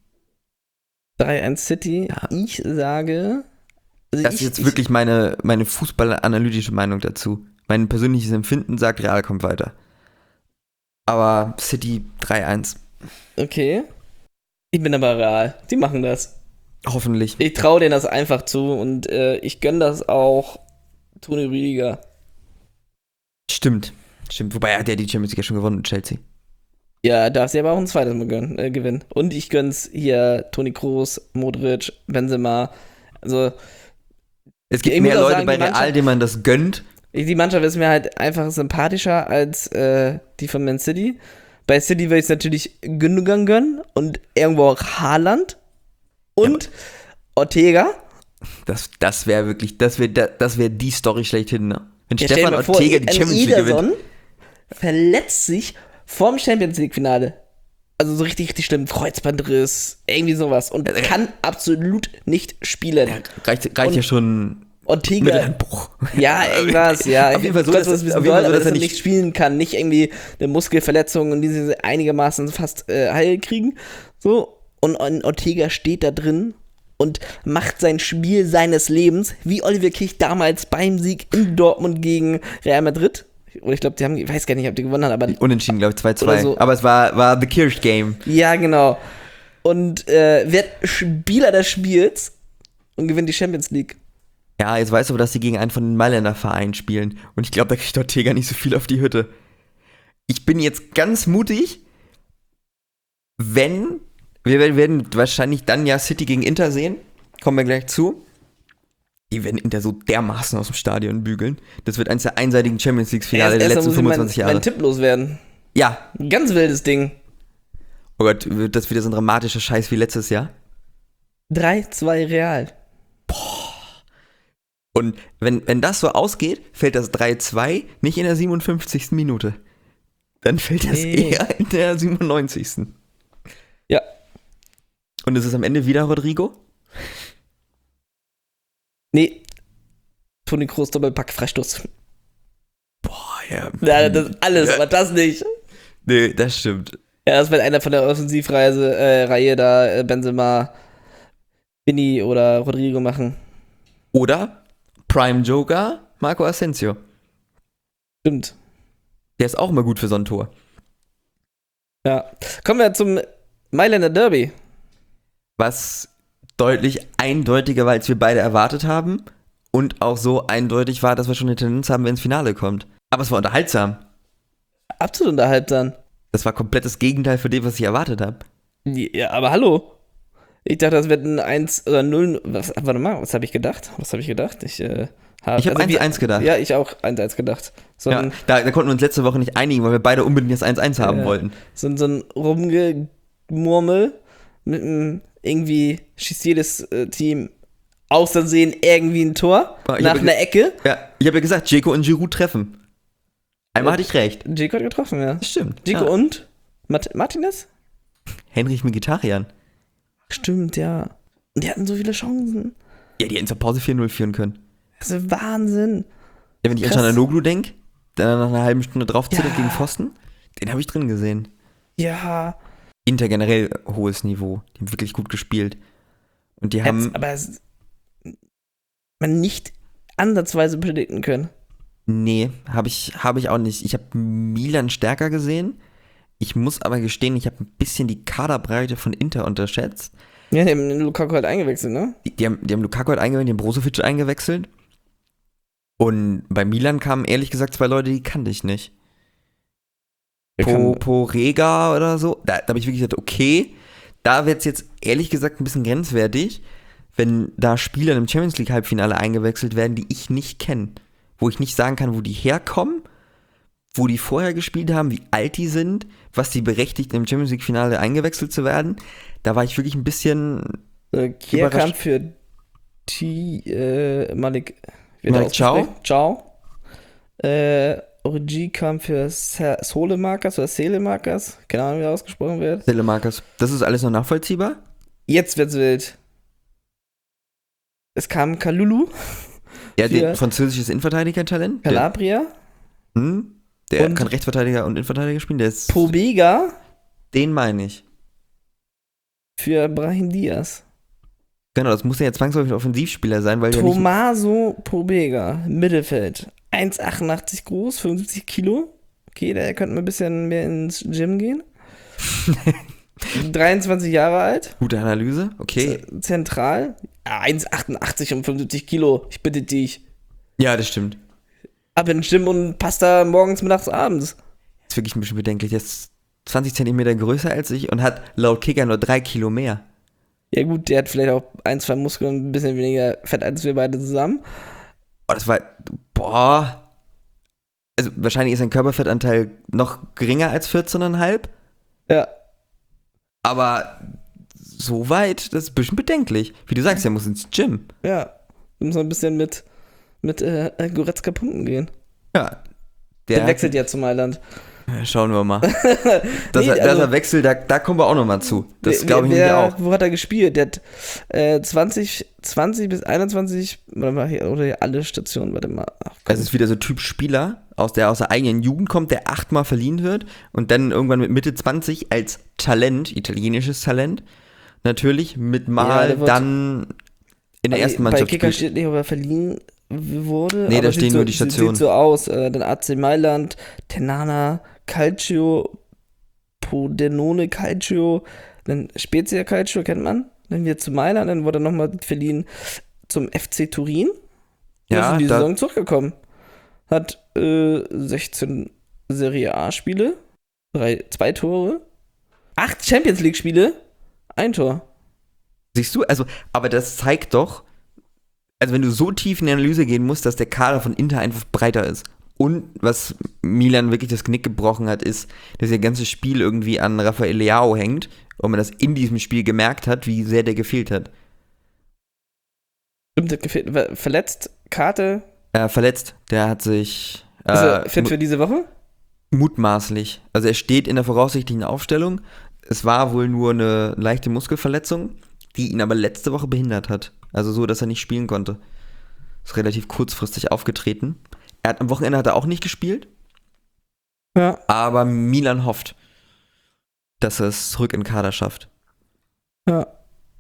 drei eins City. Ja. Ich sage... Also das ich, ist jetzt ich, wirklich meine, meine fußballanalytische Meinung dazu. Mein persönliches Empfinden sagt, Real kommt weiter. Aber City drei eins. Okay. Ich bin aber Real. Die machen das. Hoffentlich. Ich traue denen das einfach zu und äh, ich gönne das auch Toni Rüdiger. Stimmt. Stimmt. Wobei er hat ja die Champions League schon gewonnen mit Chelsea. Ja, darf sie aber auch ein zweites Mal gönnen, äh, gewinnen. Und ich gönn's hier Toni Kroos, Modric, Benzema. Also es gibt mehr Leute sagen, bei Real, denen man das gönnt. Die Mannschaft ist mir halt einfach sympathischer als äh, die von Man City. Bei City würde ich es natürlich Gündogan gönnen und irgendwo auch Haaland und ja, Ortega. Das, das wäre wirklich, das wäre das wär die Story schlechthin, ne? Wenn ja, Stefan Ortega vor, die Champions League gewinnt. Verletzt sich vorm Champions League Finale. Also so richtig, richtig schlimm. Kreuzbandriss, irgendwie sowas. Und ja, kann absolut nicht spielen. Ja, reicht reicht ja schon Ortega. Mittelhandbruch. Ja, irgendwas, ja. Auf jeden Fall so, dass, dass, dass, auf jeden Fall so, dass er nicht spielen kann. Nicht irgendwie eine Muskelverletzung und diese einigermaßen fast äh, heil kriegen. So. Und, und Ortega steht da drin und macht sein Spiel seines Lebens, wie Oliver Kich damals beim Sieg in Dortmund gegen Real Madrid. Oder ich glaube, die haben, ich weiß gar nicht, ob die gewonnen haben, aber. Unentschieden, glaube ich, zwei zwei. So. Aber es war, war The Kirch Game. Ja, genau. Und äh, wird Spieler des Spiels und gewinnt die Champions League. Ja, jetzt weißt du aber, dass sie gegen einen von den Mailänder Vereinen spielen. Und ich glaube, da kriegt Ortega nicht so viel auf die Hütte. Ich bin jetzt ganz mutig, wenn, wir werden wahrscheinlich dann ja City gegen Inter sehen, kommen wir gleich zu. Die werden Inter so dermaßen aus dem Stadion bügeln. Das wird eins der einseitigen Champions League-Finale der letzten fünfundzwanzig mein, Jahre. Mein Tipp loswerden. Ja. Ein ganz wildes Ding. Oh Gott, wird das wieder so ein dramatischer Scheiß wie letztes Jahr? drei zwei Real. Boah. Und wenn, wenn das so ausgeht, fällt das drei zwei nicht in der siebenundfünfzigsten Minute. Dann fällt das nee. eher in der siebenundneunzigsten Ja. Und ist es am Ende wieder Rodrigo? Nee. Toni Kroos Doppelpack Freistoß. Boah, ja. Ja, das alles, ja. Aber das nicht. Nee, das stimmt. Ja, das wird einer von der Offensivreise äh, Reihe da äh, Benzema, Vinny oder Rodrigo machen. Oder Prime Joker Marco Asensio. Stimmt. Der ist auch immer gut für so ein Tor. Ja. Kommen wir zum Mailänder Derby. Was deutlich eindeutiger war, als wir beide erwartet haben. Und auch so eindeutig war, dass wir schon eine Tendenz haben, wenn es Finale kommt. Aber es war unterhaltsam. Absolut unterhaltsam. Das war komplett das Gegenteil von dem, was ich erwartet habe. Ja, aber hallo. Ich dachte, das wird ein eins oder null. Was, warte mal, was habe ich gedacht? Was habe ich gedacht? Ich, äh, hab, ich habe also eins eins gedacht. Ja, ich auch eins eins gedacht. So ja, ein, da, da konnten wir uns letzte Woche nicht einigen, weil wir beide unbedingt das eins eins haben ja, wollten. So, so ein Rumgemurmel mit einem, irgendwie schießt jedes äh, Team aus Versehen irgendwie ein Tor ich nach einer Ecke. Ja, ich habe ja gesagt, Dzeko und Giroud treffen. Einmal hatte ich recht. Dzeko hat getroffen, ja. Das stimmt. Dzeko ja. und Mart- Martinez? Henrich Mkhitaryan. Stimmt, ja. Und die hatten so viele Chancen. Ja, die hätten zur Pause vier null führen können. Das ist Wahnsinn. Ja, wenn ich an Çalhanoğlu denke, der nach einer halben Stunde draufzittert ja. gegen Pfosten, den habe ich drin gesehen. Ja. Inter generell hohes Niveau. Die haben wirklich gut gespielt. Und die haben... Jetzt, aber es, man nicht ansatzweise predikten können. Nee, habe ich, hab ich auch nicht. Ich habe Milan stärker gesehen. Ich muss aber gestehen, ich habe ein bisschen die Kaderbreite von Inter unterschätzt. Ja, die haben Lukaku halt eingewechselt, ne? Die, die, haben, die haben Lukaku halt eingewechselt, die haben Brozovic eingewechselt. Und bei Milan kamen ehrlich gesagt zwei Leute, die kannte ich nicht. Po, Porega oder so. Da, da habe ich wirklich gesagt, okay, da wird es jetzt ehrlich gesagt ein bisschen grenzwertig, wenn da Spieler im Champions League Halbfinale eingewechselt werden, die ich nicht kenne. Wo ich nicht sagen kann, wo die herkommen, wo die vorher gespielt haben, wie alt die sind, was die berechtigt, im Champions League Finale eingewechselt zu werden. Da war ich wirklich ein bisschen äh, Kier kam für T, äh, Malik, Malik Ciao. Ciao. Äh, O G kam für Solemakers oder Selemakers. Keine Ahnung, wie er ausgesprochen wird. Telemarkers. Das ist alles noch nachvollziehbar? Jetzt wird's wild. Es kam Kalulu. Ja, der französisches Innenverteidiger-Talent. Calabria. Der, hm, der und kann Rechtsverteidiger und Innenverteidiger spielen. Der ist, Pobega. Den meine ich. Für Brahim Diaz. Genau, das muss ja zwangsläufig ein Offensivspieler sein, weil Tommaso ja Pobega, Mittelfeld. eins Komma achtundachtzig groß, fünfundsiebzig Kilo. Okay, da könnte man ein bisschen mehr ins Gym gehen. dreiundzwanzig Jahre alt. Gute Analyse, okay. Z- zentral. Ja, eins Komma achtundachtzig und fünfundsiebzig Kilo. Ich bitte dich. Ja, das stimmt. Ab in den Gym und Pasta morgens, mittags, abends. Das ist wirklich ein bisschen bedenklich. Der ist zwanzig Zentimeter größer als ich und hat laut Kicker nur drei Kilo mehr. Ja gut, der hat vielleicht auch ein, zwei Muskeln und ein bisschen weniger Fett als wir beide zusammen. Oh, das war, boah. Also wahrscheinlich ist sein Körperfettanteil noch geringer als vierzehn Komma fünf. Ja. Aber so weit, das ist ein bisschen bedenklich. Wie du sagst, er muss ins Gym. Ja, da muss man ein bisschen mit, mit äh, Goretzka pumpen gehen. Ja. Der, der wechselt ja zu Mailand. Schauen wir mal. dass, nee, er, dass also, er wechselt, da, da kommen wir auch nochmal zu. Das glaube ich nämlich auch. Wo hat er gespielt? Der hat äh, zwanzig, zwanzig bis einundzwanzig, oder, oder alle Stationen, warte mal. Ach, es ist wieder so Typ Spieler, aus der aus der eigenen Jugend kommt, der achtmal verliehen wird und dann irgendwann mit Mitte zwanzig als Talent, italienisches Talent, natürlich mit mal ja, dann in der ersten Mannschaft bei Kicker steht nicht, ob er verliehen wurde. Nee, aber da stehen so, nur die Stationen. Sieht so aus. Äh, dann A C Mailand, Ternana, Calcio, Pordenone Calcio, dann Spezia Calcio, kennt man. Dann wieder zu Mailand, dann wurde er nochmal verliehen zum F C Turin. Ja, ist in die da, Saison zurückgekommen. Hat äh, sechzehn Serie A-Spiele, drei, zwei Tore, acht Champions League-Spiele, ein Tor. Siehst du, also, aber das zeigt doch, also wenn du so tief in die Analyse gehen musst, dass der Kader von Inter einfach breiter ist. Und was Milan wirklich das Genick gebrochen hat, ist, dass ihr ganzes Spiel irgendwie an Rafael Leao hängt und man das in diesem Spiel gemerkt hat, wie sehr der gefehlt hat. Stimmt, der gefehlt. Verletzt, Karte? Äh, verletzt. Der hat sich... Äh, also fit für diese Woche? Mutmaßlich. Also er steht in der voraussichtlichen Aufstellung. Es war wohl nur eine leichte Muskelverletzung, die ihn aber letzte Woche behindert hat. Also so, dass er nicht spielen konnte. Ist relativ kurzfristig aufgetreten. Er hat am Wochenende hat er auch nicht gespielt. Ja. Aber Milan hofft, dass er es zurück in den Kader schafft. Ja.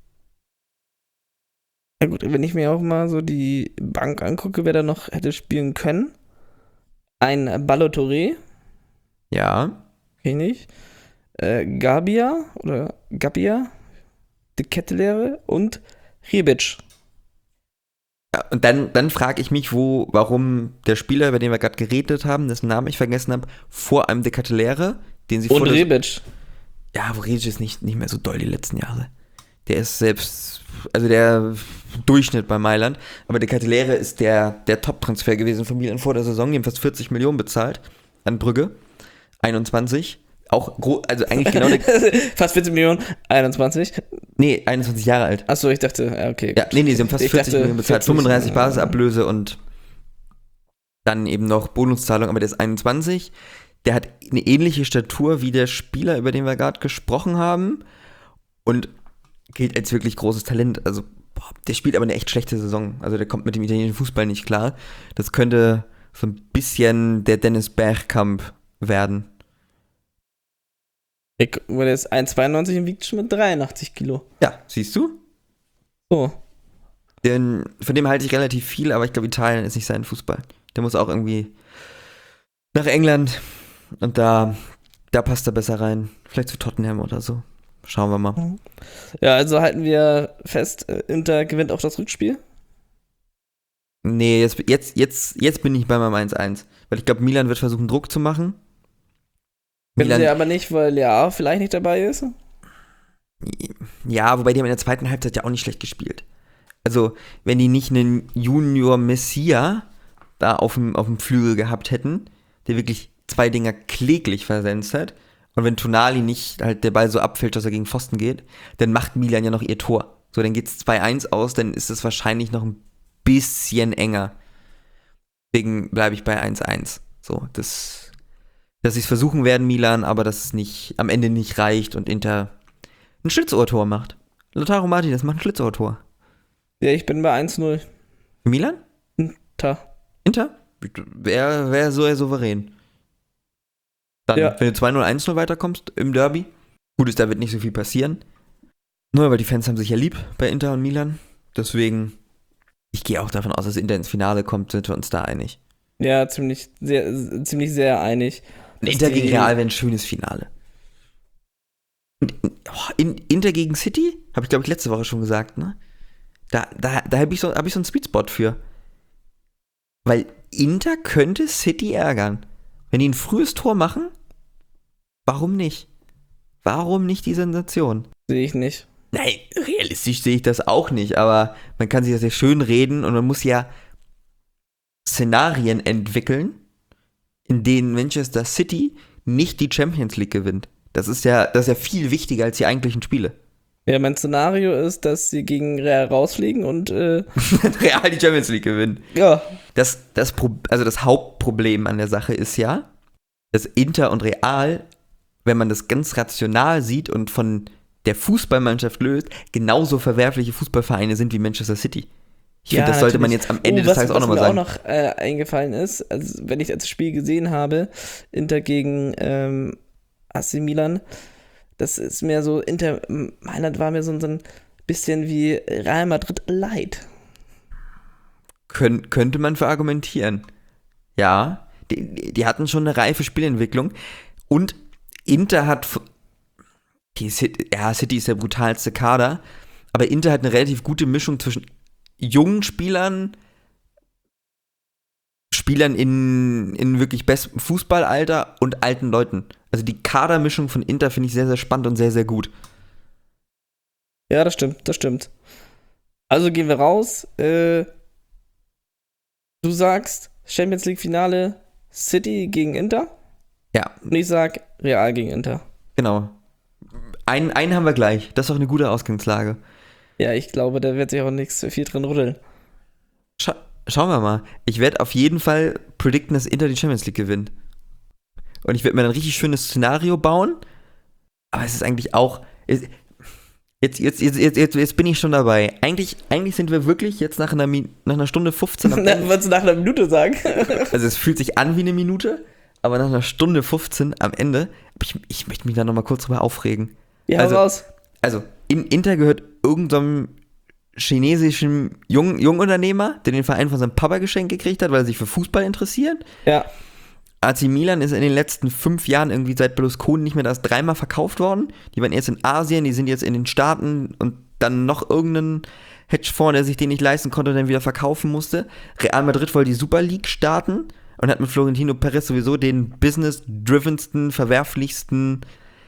Ja gut, wenn ich mir auch mal so die Bank angucke, wer da noch hätte spielen können. Ein Ballo-Touré. Ja. Kenn ich. Äh, Gabia oder Gabia. De Kettelehre und Rebic. Ja, und dann, dann frage ich mich, wo, warum der Spieler, über den wir gerade geredet haben, dessen Namen ich vergessen habe, vor einem De Kettelehre, den sie und vor Rebic. Ja, aber Rebic ist nicht, nicht mehr so doll die letzten Jahre. Der ist selbst, also der Durchschnitt bei Mailand, aber De Kettelehre ist der, der Top-Transfer gewesen von Milan vor der Saison, die haben fast vierzig Millionen bezahlt an Brügge, einundzwanzig. Auch, gro- also eigentlich genau der... Fast vierzig Millionen, einundzwanzig. Nee, einundzwanzig Jahre alt. Achso, ich dachte, ja, okay. Ja, nee, nee, sie haben fast ich vierzig dachte, Millionen bezahlt, vierzig, fünfunddreißig ja. Basisablöse und dann eben noch Bonuszahlung, aber der ist einundzwanzig. Der hat eine ähnliche Statur wie der Spieler, über den wir gerade gesprochen haben und gilt als wirklich großes Talent. Also, boah, der spielt aber eine echt schlechte Saison. Also, der kommt mit dem italienischen Fußball nicht klar. Das könnte so ein bisschen der Dennis Bergkamp werden. Ich, der ist eins Komma zweiundneunzig und wiegt schon mit dreiundachtzig Kilo. Ja, siehst du? So. Den, von dem halte ich relativ viel, aber ich glaube, Italien ist nicht sein Fußball. Der muss auch irgendwie nach England und da, da passt er besser rein. Vielleicht zu Tottenham oder so. Schauen wir mal. Ja, also halten wir fest, Inter gewinnt auch das Rückspiel. Nee, jetzt, jetzt, jetzt, jetzt bin ich bei meinem eins eins. Weil ich glaube, Milan wird versuchen, Druck zu machen. Können sie aber nicht, weil Leao vielleicht nicht dabei ist? Ja, wobei die haben in der zweiten Halbzeit ja auch nicht schlecht gespielt. Also, wenn die nicht einen Junior Messia da auf dem, auf dem Flügel gehabt hätten, der wirklich zwei Dinger kläglich versenzt hat, und wenn Tonali nicht halt der Ball so abfällt, dass er gegen Pfosten geht, dann macht Milan ja noch ihr Tor. So, dann geht's zwei eins aus, dann ist es wahrscheinlich noch ein bisschen enger. Deswegen bleibe ich bei eins eins. So, das, dass sie es versuchen werden, Milan, aber dass es nicht, am Ende nicht reicht und Inter ein Schlitzohrtor macht. Lautaro Martinez macht ein Schlitzohrtor. Ja, ich bin bei eins null. Milan? Inter. Inter? Wäre wär so souverän. Dann, Ja. wenn du zwei null, eins null weiterkommst im Derby. Gut ist, da wird nicht so viel passieren. Nur, weil die Fans haben sich ja lieb bei Inter und Milan. Deswegen, ich gehe auch davon aus, dass Inter ins Finale kommt, sind wir uns da einig. Ja, ziemlich sehr, ziemlich sehr einig. Und Inter gegen Real wäre ein schönes Finale. Und, oh, in, Inter gegen City, habe ich glaube ich letzte Woche schon gesagt, ne? Da, da, da habe ich, so, hab ich so einen Sweetspot für. Weil Inter könnte City ärgern. Wenn die ein frühes Tor machen, warum nicht? Warum nicht die Sensation? Sehe ich nicht. Nein, realistisch sehe ich das auch nicht, aber man kann sich das ja schön reden und man muss ja Szenarien entwickeln, in denen Manchester City nicht die Champions League gewinnt. Das ist ja, das ist ja viel wichtiger als die eigentlichen Spiele. Ja, mein Szenario ist, dass sie gegen Real rausfliegen und äh, Real die Champions League gewinnen. ja. Das, das, Pro- also das Hauptproblem an der Sache ist ja, dass Inter und Real, wenn man das ganz rational sieht und von der Fußballmannschaft löst, genauso verwerfliche Fußballvereine sind wie Manchester City. Ich Ja, finde, das sollte man natürlich. jetzt am Ende Oh, des was, Tages auch was nochmal mir sagen. auch noch äh, eingefallen ist, also wenn ich das Spiel gesehen habe, Inter gegen ähm, A C Milan, das ist mir so, Inter Mailand war mir so, so ein bisschen wie Real Madrid light. Kön- könnte man verargumentieren. Ja, die, die hatten schon eine reife Spielentwicklung und Inter hat, f- die City, ja, City ist der brutalste Kader, aber Inter hat eine relativ gute Mischung zwischen jungen Spielern, Spielern in, in wirklich bestem Fußballalter und alten Leuten. Also die Kadermischung von Inter finde ich sehr, sehr spannend und sehr, sehr gut. Ja, das stimmt, das stimmt. Also gehen wir raus. Äh, du sagst Champions League Finale City gegen Inter Ja, und ich sag Real gegen Inter. genau. Einen, einen haben wir gleich. Das ist doch eine gute Ausgangslage. Ja, ich glaube, da wird sich auch nichts viel drin rütteln. Scha- schauen wir mal. Ich werde auf jeden Fall predikten, dass Inter die Champions League gewinnt. Und ich werde mir ein richtig schönes Szenario bauen. Aber es ist eigentlich auch. Jetzt, jetzt, jetzt, jetzt, jetzt, jetzt bin ich schon dabei. Eigentlich, eigentlich sind wir wirklich jetzt nach einer, Mi- nach einer Stunde fünfzehn am Na, Ende. wolltest du nach einer Minute sagen? Also es fühlt sich an wie eine Minute, aber nach einer Stunde fünfzehn am Ende. Ich, ich möchte mich da nochmal kurz drüber aufregen. Ja, Also- hau raus. Also, in Inter gehört irgendeinem chinesischen Jung, Jungunternehmer, der den Verein von seinem Papa geschenkt gekriegt hat, weil er sich für Fußball interessiert. Ja. A C Milan ist in den letzten fünf Jahren irgendwie seit Berlusconi nicht mehr das dreimal verkauft worden. Die waren erst in Asien, die sind jetzt in den Staaten und dann noch irgendein Hedgefonds, der sich den nicht leisten konnte und dann wieder verkaufen musste. Real Madrid wollte die Super League starten und hat mit Florentino Perez sowieso den business-drivensten, verwerflichsten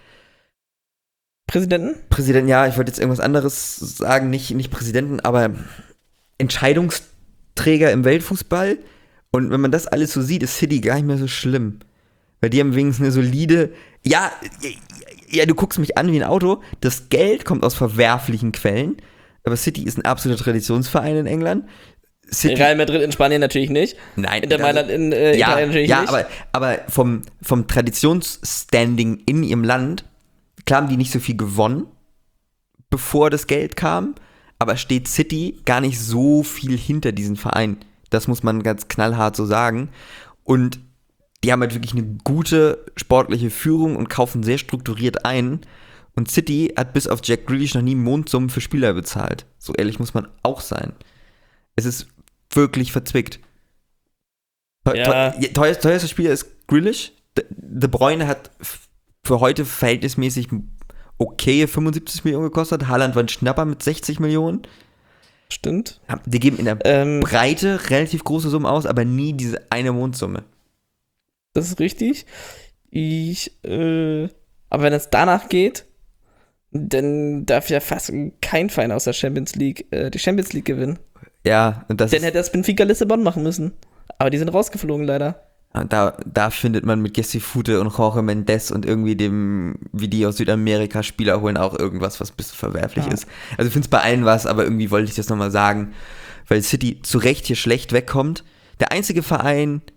Präsidenten? Präsidenten, ja, ich wollte jetzt irgendwas anderes sagen, nicht, nicht Präsidenten, aber Entscheidungsträger im Weltfußball. Und wenn man das alles so sieht, ist City gar nicht mehr so schlimm. Weil die haben wenigstens eine solide, ja, ja, du guckst mich an wie ein Auto, das Geld kommt aus verwerflichen Quellen, aber City ist ein absoluter Traditionsverein in England. City, Real Madrid in Spanien natürlich nicht. nein, Inter Mailand in äh, ja, Italien natürlich ja, nicht. aber, aber vom, vom Traditionsstanding in ihrem Land, klar haben die nicht so viel gewonnen, bevor das Geld kam, aber steht City gar nicht so viel hinter diesen Verein. Das muss man ganz knallhart so sagen. Und die haben halt wirklich eine gute sportliche Führung und kaufen sehr strukturiert ein. Und City hat bis auf Jack Grealish noch nie Mondsummen für Spieler bezahlt. So ehrlich muss man auch sein. Es ist wirklich verzwickt. Teu- Ja. teu- Teuerster, teuerster Spieler ist Grealish. De, De Bruyne hat f- für heute verhältnismäßig okay fünfundsiebzig Millionen gekostet. Haaland war ein Schnapper mit sechzig Millionen. Stimmt. Die geben in der Ähm, Breite relativ große Summen aus, aber nie diese eine Mondsumme. das ist richtig. Ich, äh, aber wenn es danach geht, dann darf ja fast kein Verein aus der Champions League äh, die Champions League gewinnen. Ja, und das Dann ist, hätte das Benfica Lissabon machen müssen. Aber die sind rausgeflogen leider. und da, da findet man mit Gessi-Fute und Jorge Mendes und irgendwie dem, wie die aus Südamerika Spieler holen, auch irgendwas, was ein bisschen verwerflich Ja. ist. Also ich finde es bei allen was, aber irgendwie wollte ich das nochmal sagen, weil City zu Recht hier schlecht wegkommt. Der einzige Verein,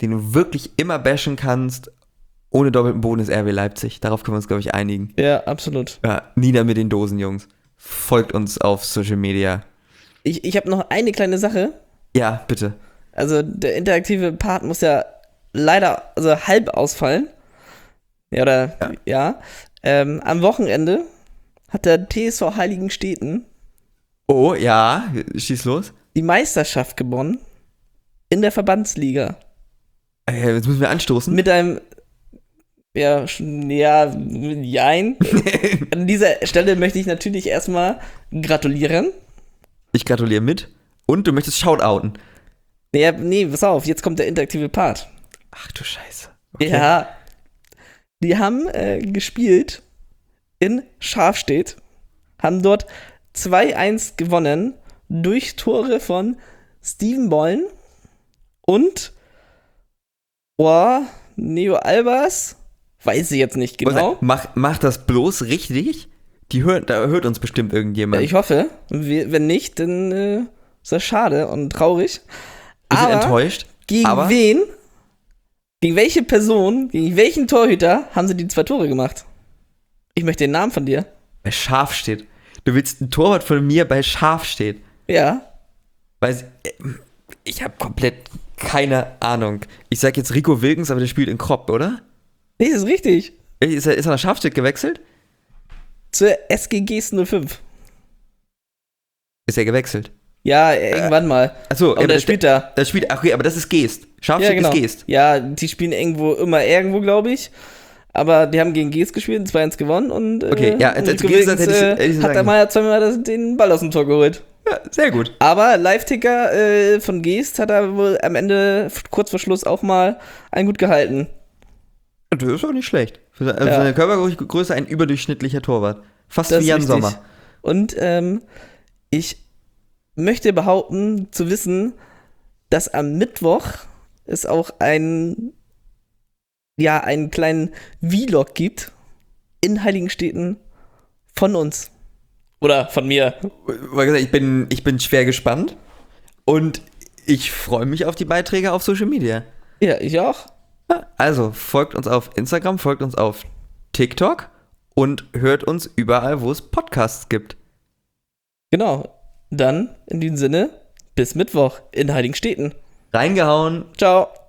den du wirklich immer bashen kannst, ohne doppelten Boden, ist R B Leipzig. Darauf können wir uns, glaube ich, einigen. Ja, absolut. Ja, nieder mit den Dosen, Jungs. Folgt uns auf Social Media. Ich, ich habe noch eine kleine Sache. Ja, bitte. Also der interaktive Part muss ja leider also halb ausfallen. Ja, oder ja. ja. Ähm, am Wochenende hat der T S V Heiligensteten Oh, ja, schieß los. die Meisterschaft gewonnen in der Verbandsliga. Äh, jetzt müssen wir anstoßen. Mit einem, ja, sch- ja, jein. An dieser Stelle möchte ich natürlich erstmal gratulieren. Ich gratuliere mit. Und du möchtest shoutouten. Ja, nee, pass auf, jetzt kommt der interaktive Part. Ach du Scheiße. Okay. Ja, die haben äh, gespielt in Scharfstedt, haben dort zwei eins gewonnen durch Tore von Steven Bollen und oh, Neo Albers, weiß ich jetzt nicht genau. Mach, mach das bloß richtig. Die hört, da hört uns bestimmt irgendjemand. Ich hoffe, wenn nicht, dann äh, ist das schade und traurig. Wir sind Aber enttäuscht. Gegen aber wen, gegen welche Person, gegen welchen Torhüter haben sie die zwei Tore gemacht? Ich möchte den Namen von dir. bei Scharfstedt. Du willst ein Torwart von mir bei Scharfstedt. Ja. Weil ich habe komplett keine Ahnung. Ich sag jetzt Rico Wilkens, aber der spielt in Kropp, oder? Nee, das ist richtig. Ist er, ist er nach Scharfstedt gewechselt? Zur S G G null fünf. Ist er gewechselt? Ja, irgendwann äh, mal. Achso, aber ja, der das, spielt da. Das spielt, ach, okay, aber das ist Geest. Scharfstedt ja, genau. ist Geest. Ja, die spielen irgendwo, immer irgendwo, glaube ich. Aber die haben gegen Geest gespielt, zwei eins gewonnen und okay, äh, ja, als, als du Geest hätte ich, hätte ich hat der Meier zweimal das, den Ball aus dem Tor geholt. Ja, sehr gut. Aber Live-Ticker äh, von Geest hat er wohl am Ende, kurz vor Schluss, auch mal einen gut gehalten. Das ist auch nicht schlecht. Für seine, ja. seine Körpergröße ein überdurchschnittlicher Torwart. Fast das wie Jan richtig. Sommer. Und ähm, ich möchte behaupten, zu wissen, dass am Mittwoch es auch ein, ja, einen kleinen Vlog gibt in Heiligensteten von uns. Oder von mir. Ich bin, ich bin schwer gespannt und ich freue mich auf die Beiträge auf Social Media. Ja, ich auch. Also folgt uns auf Instagram, folgt uns auf TikTok und hört uns überall, wo es Podcasts gibt. Genau. Dann in diesem Sinne, bis Mittwoch in Heiligensteten. Reingehauen. Ciao.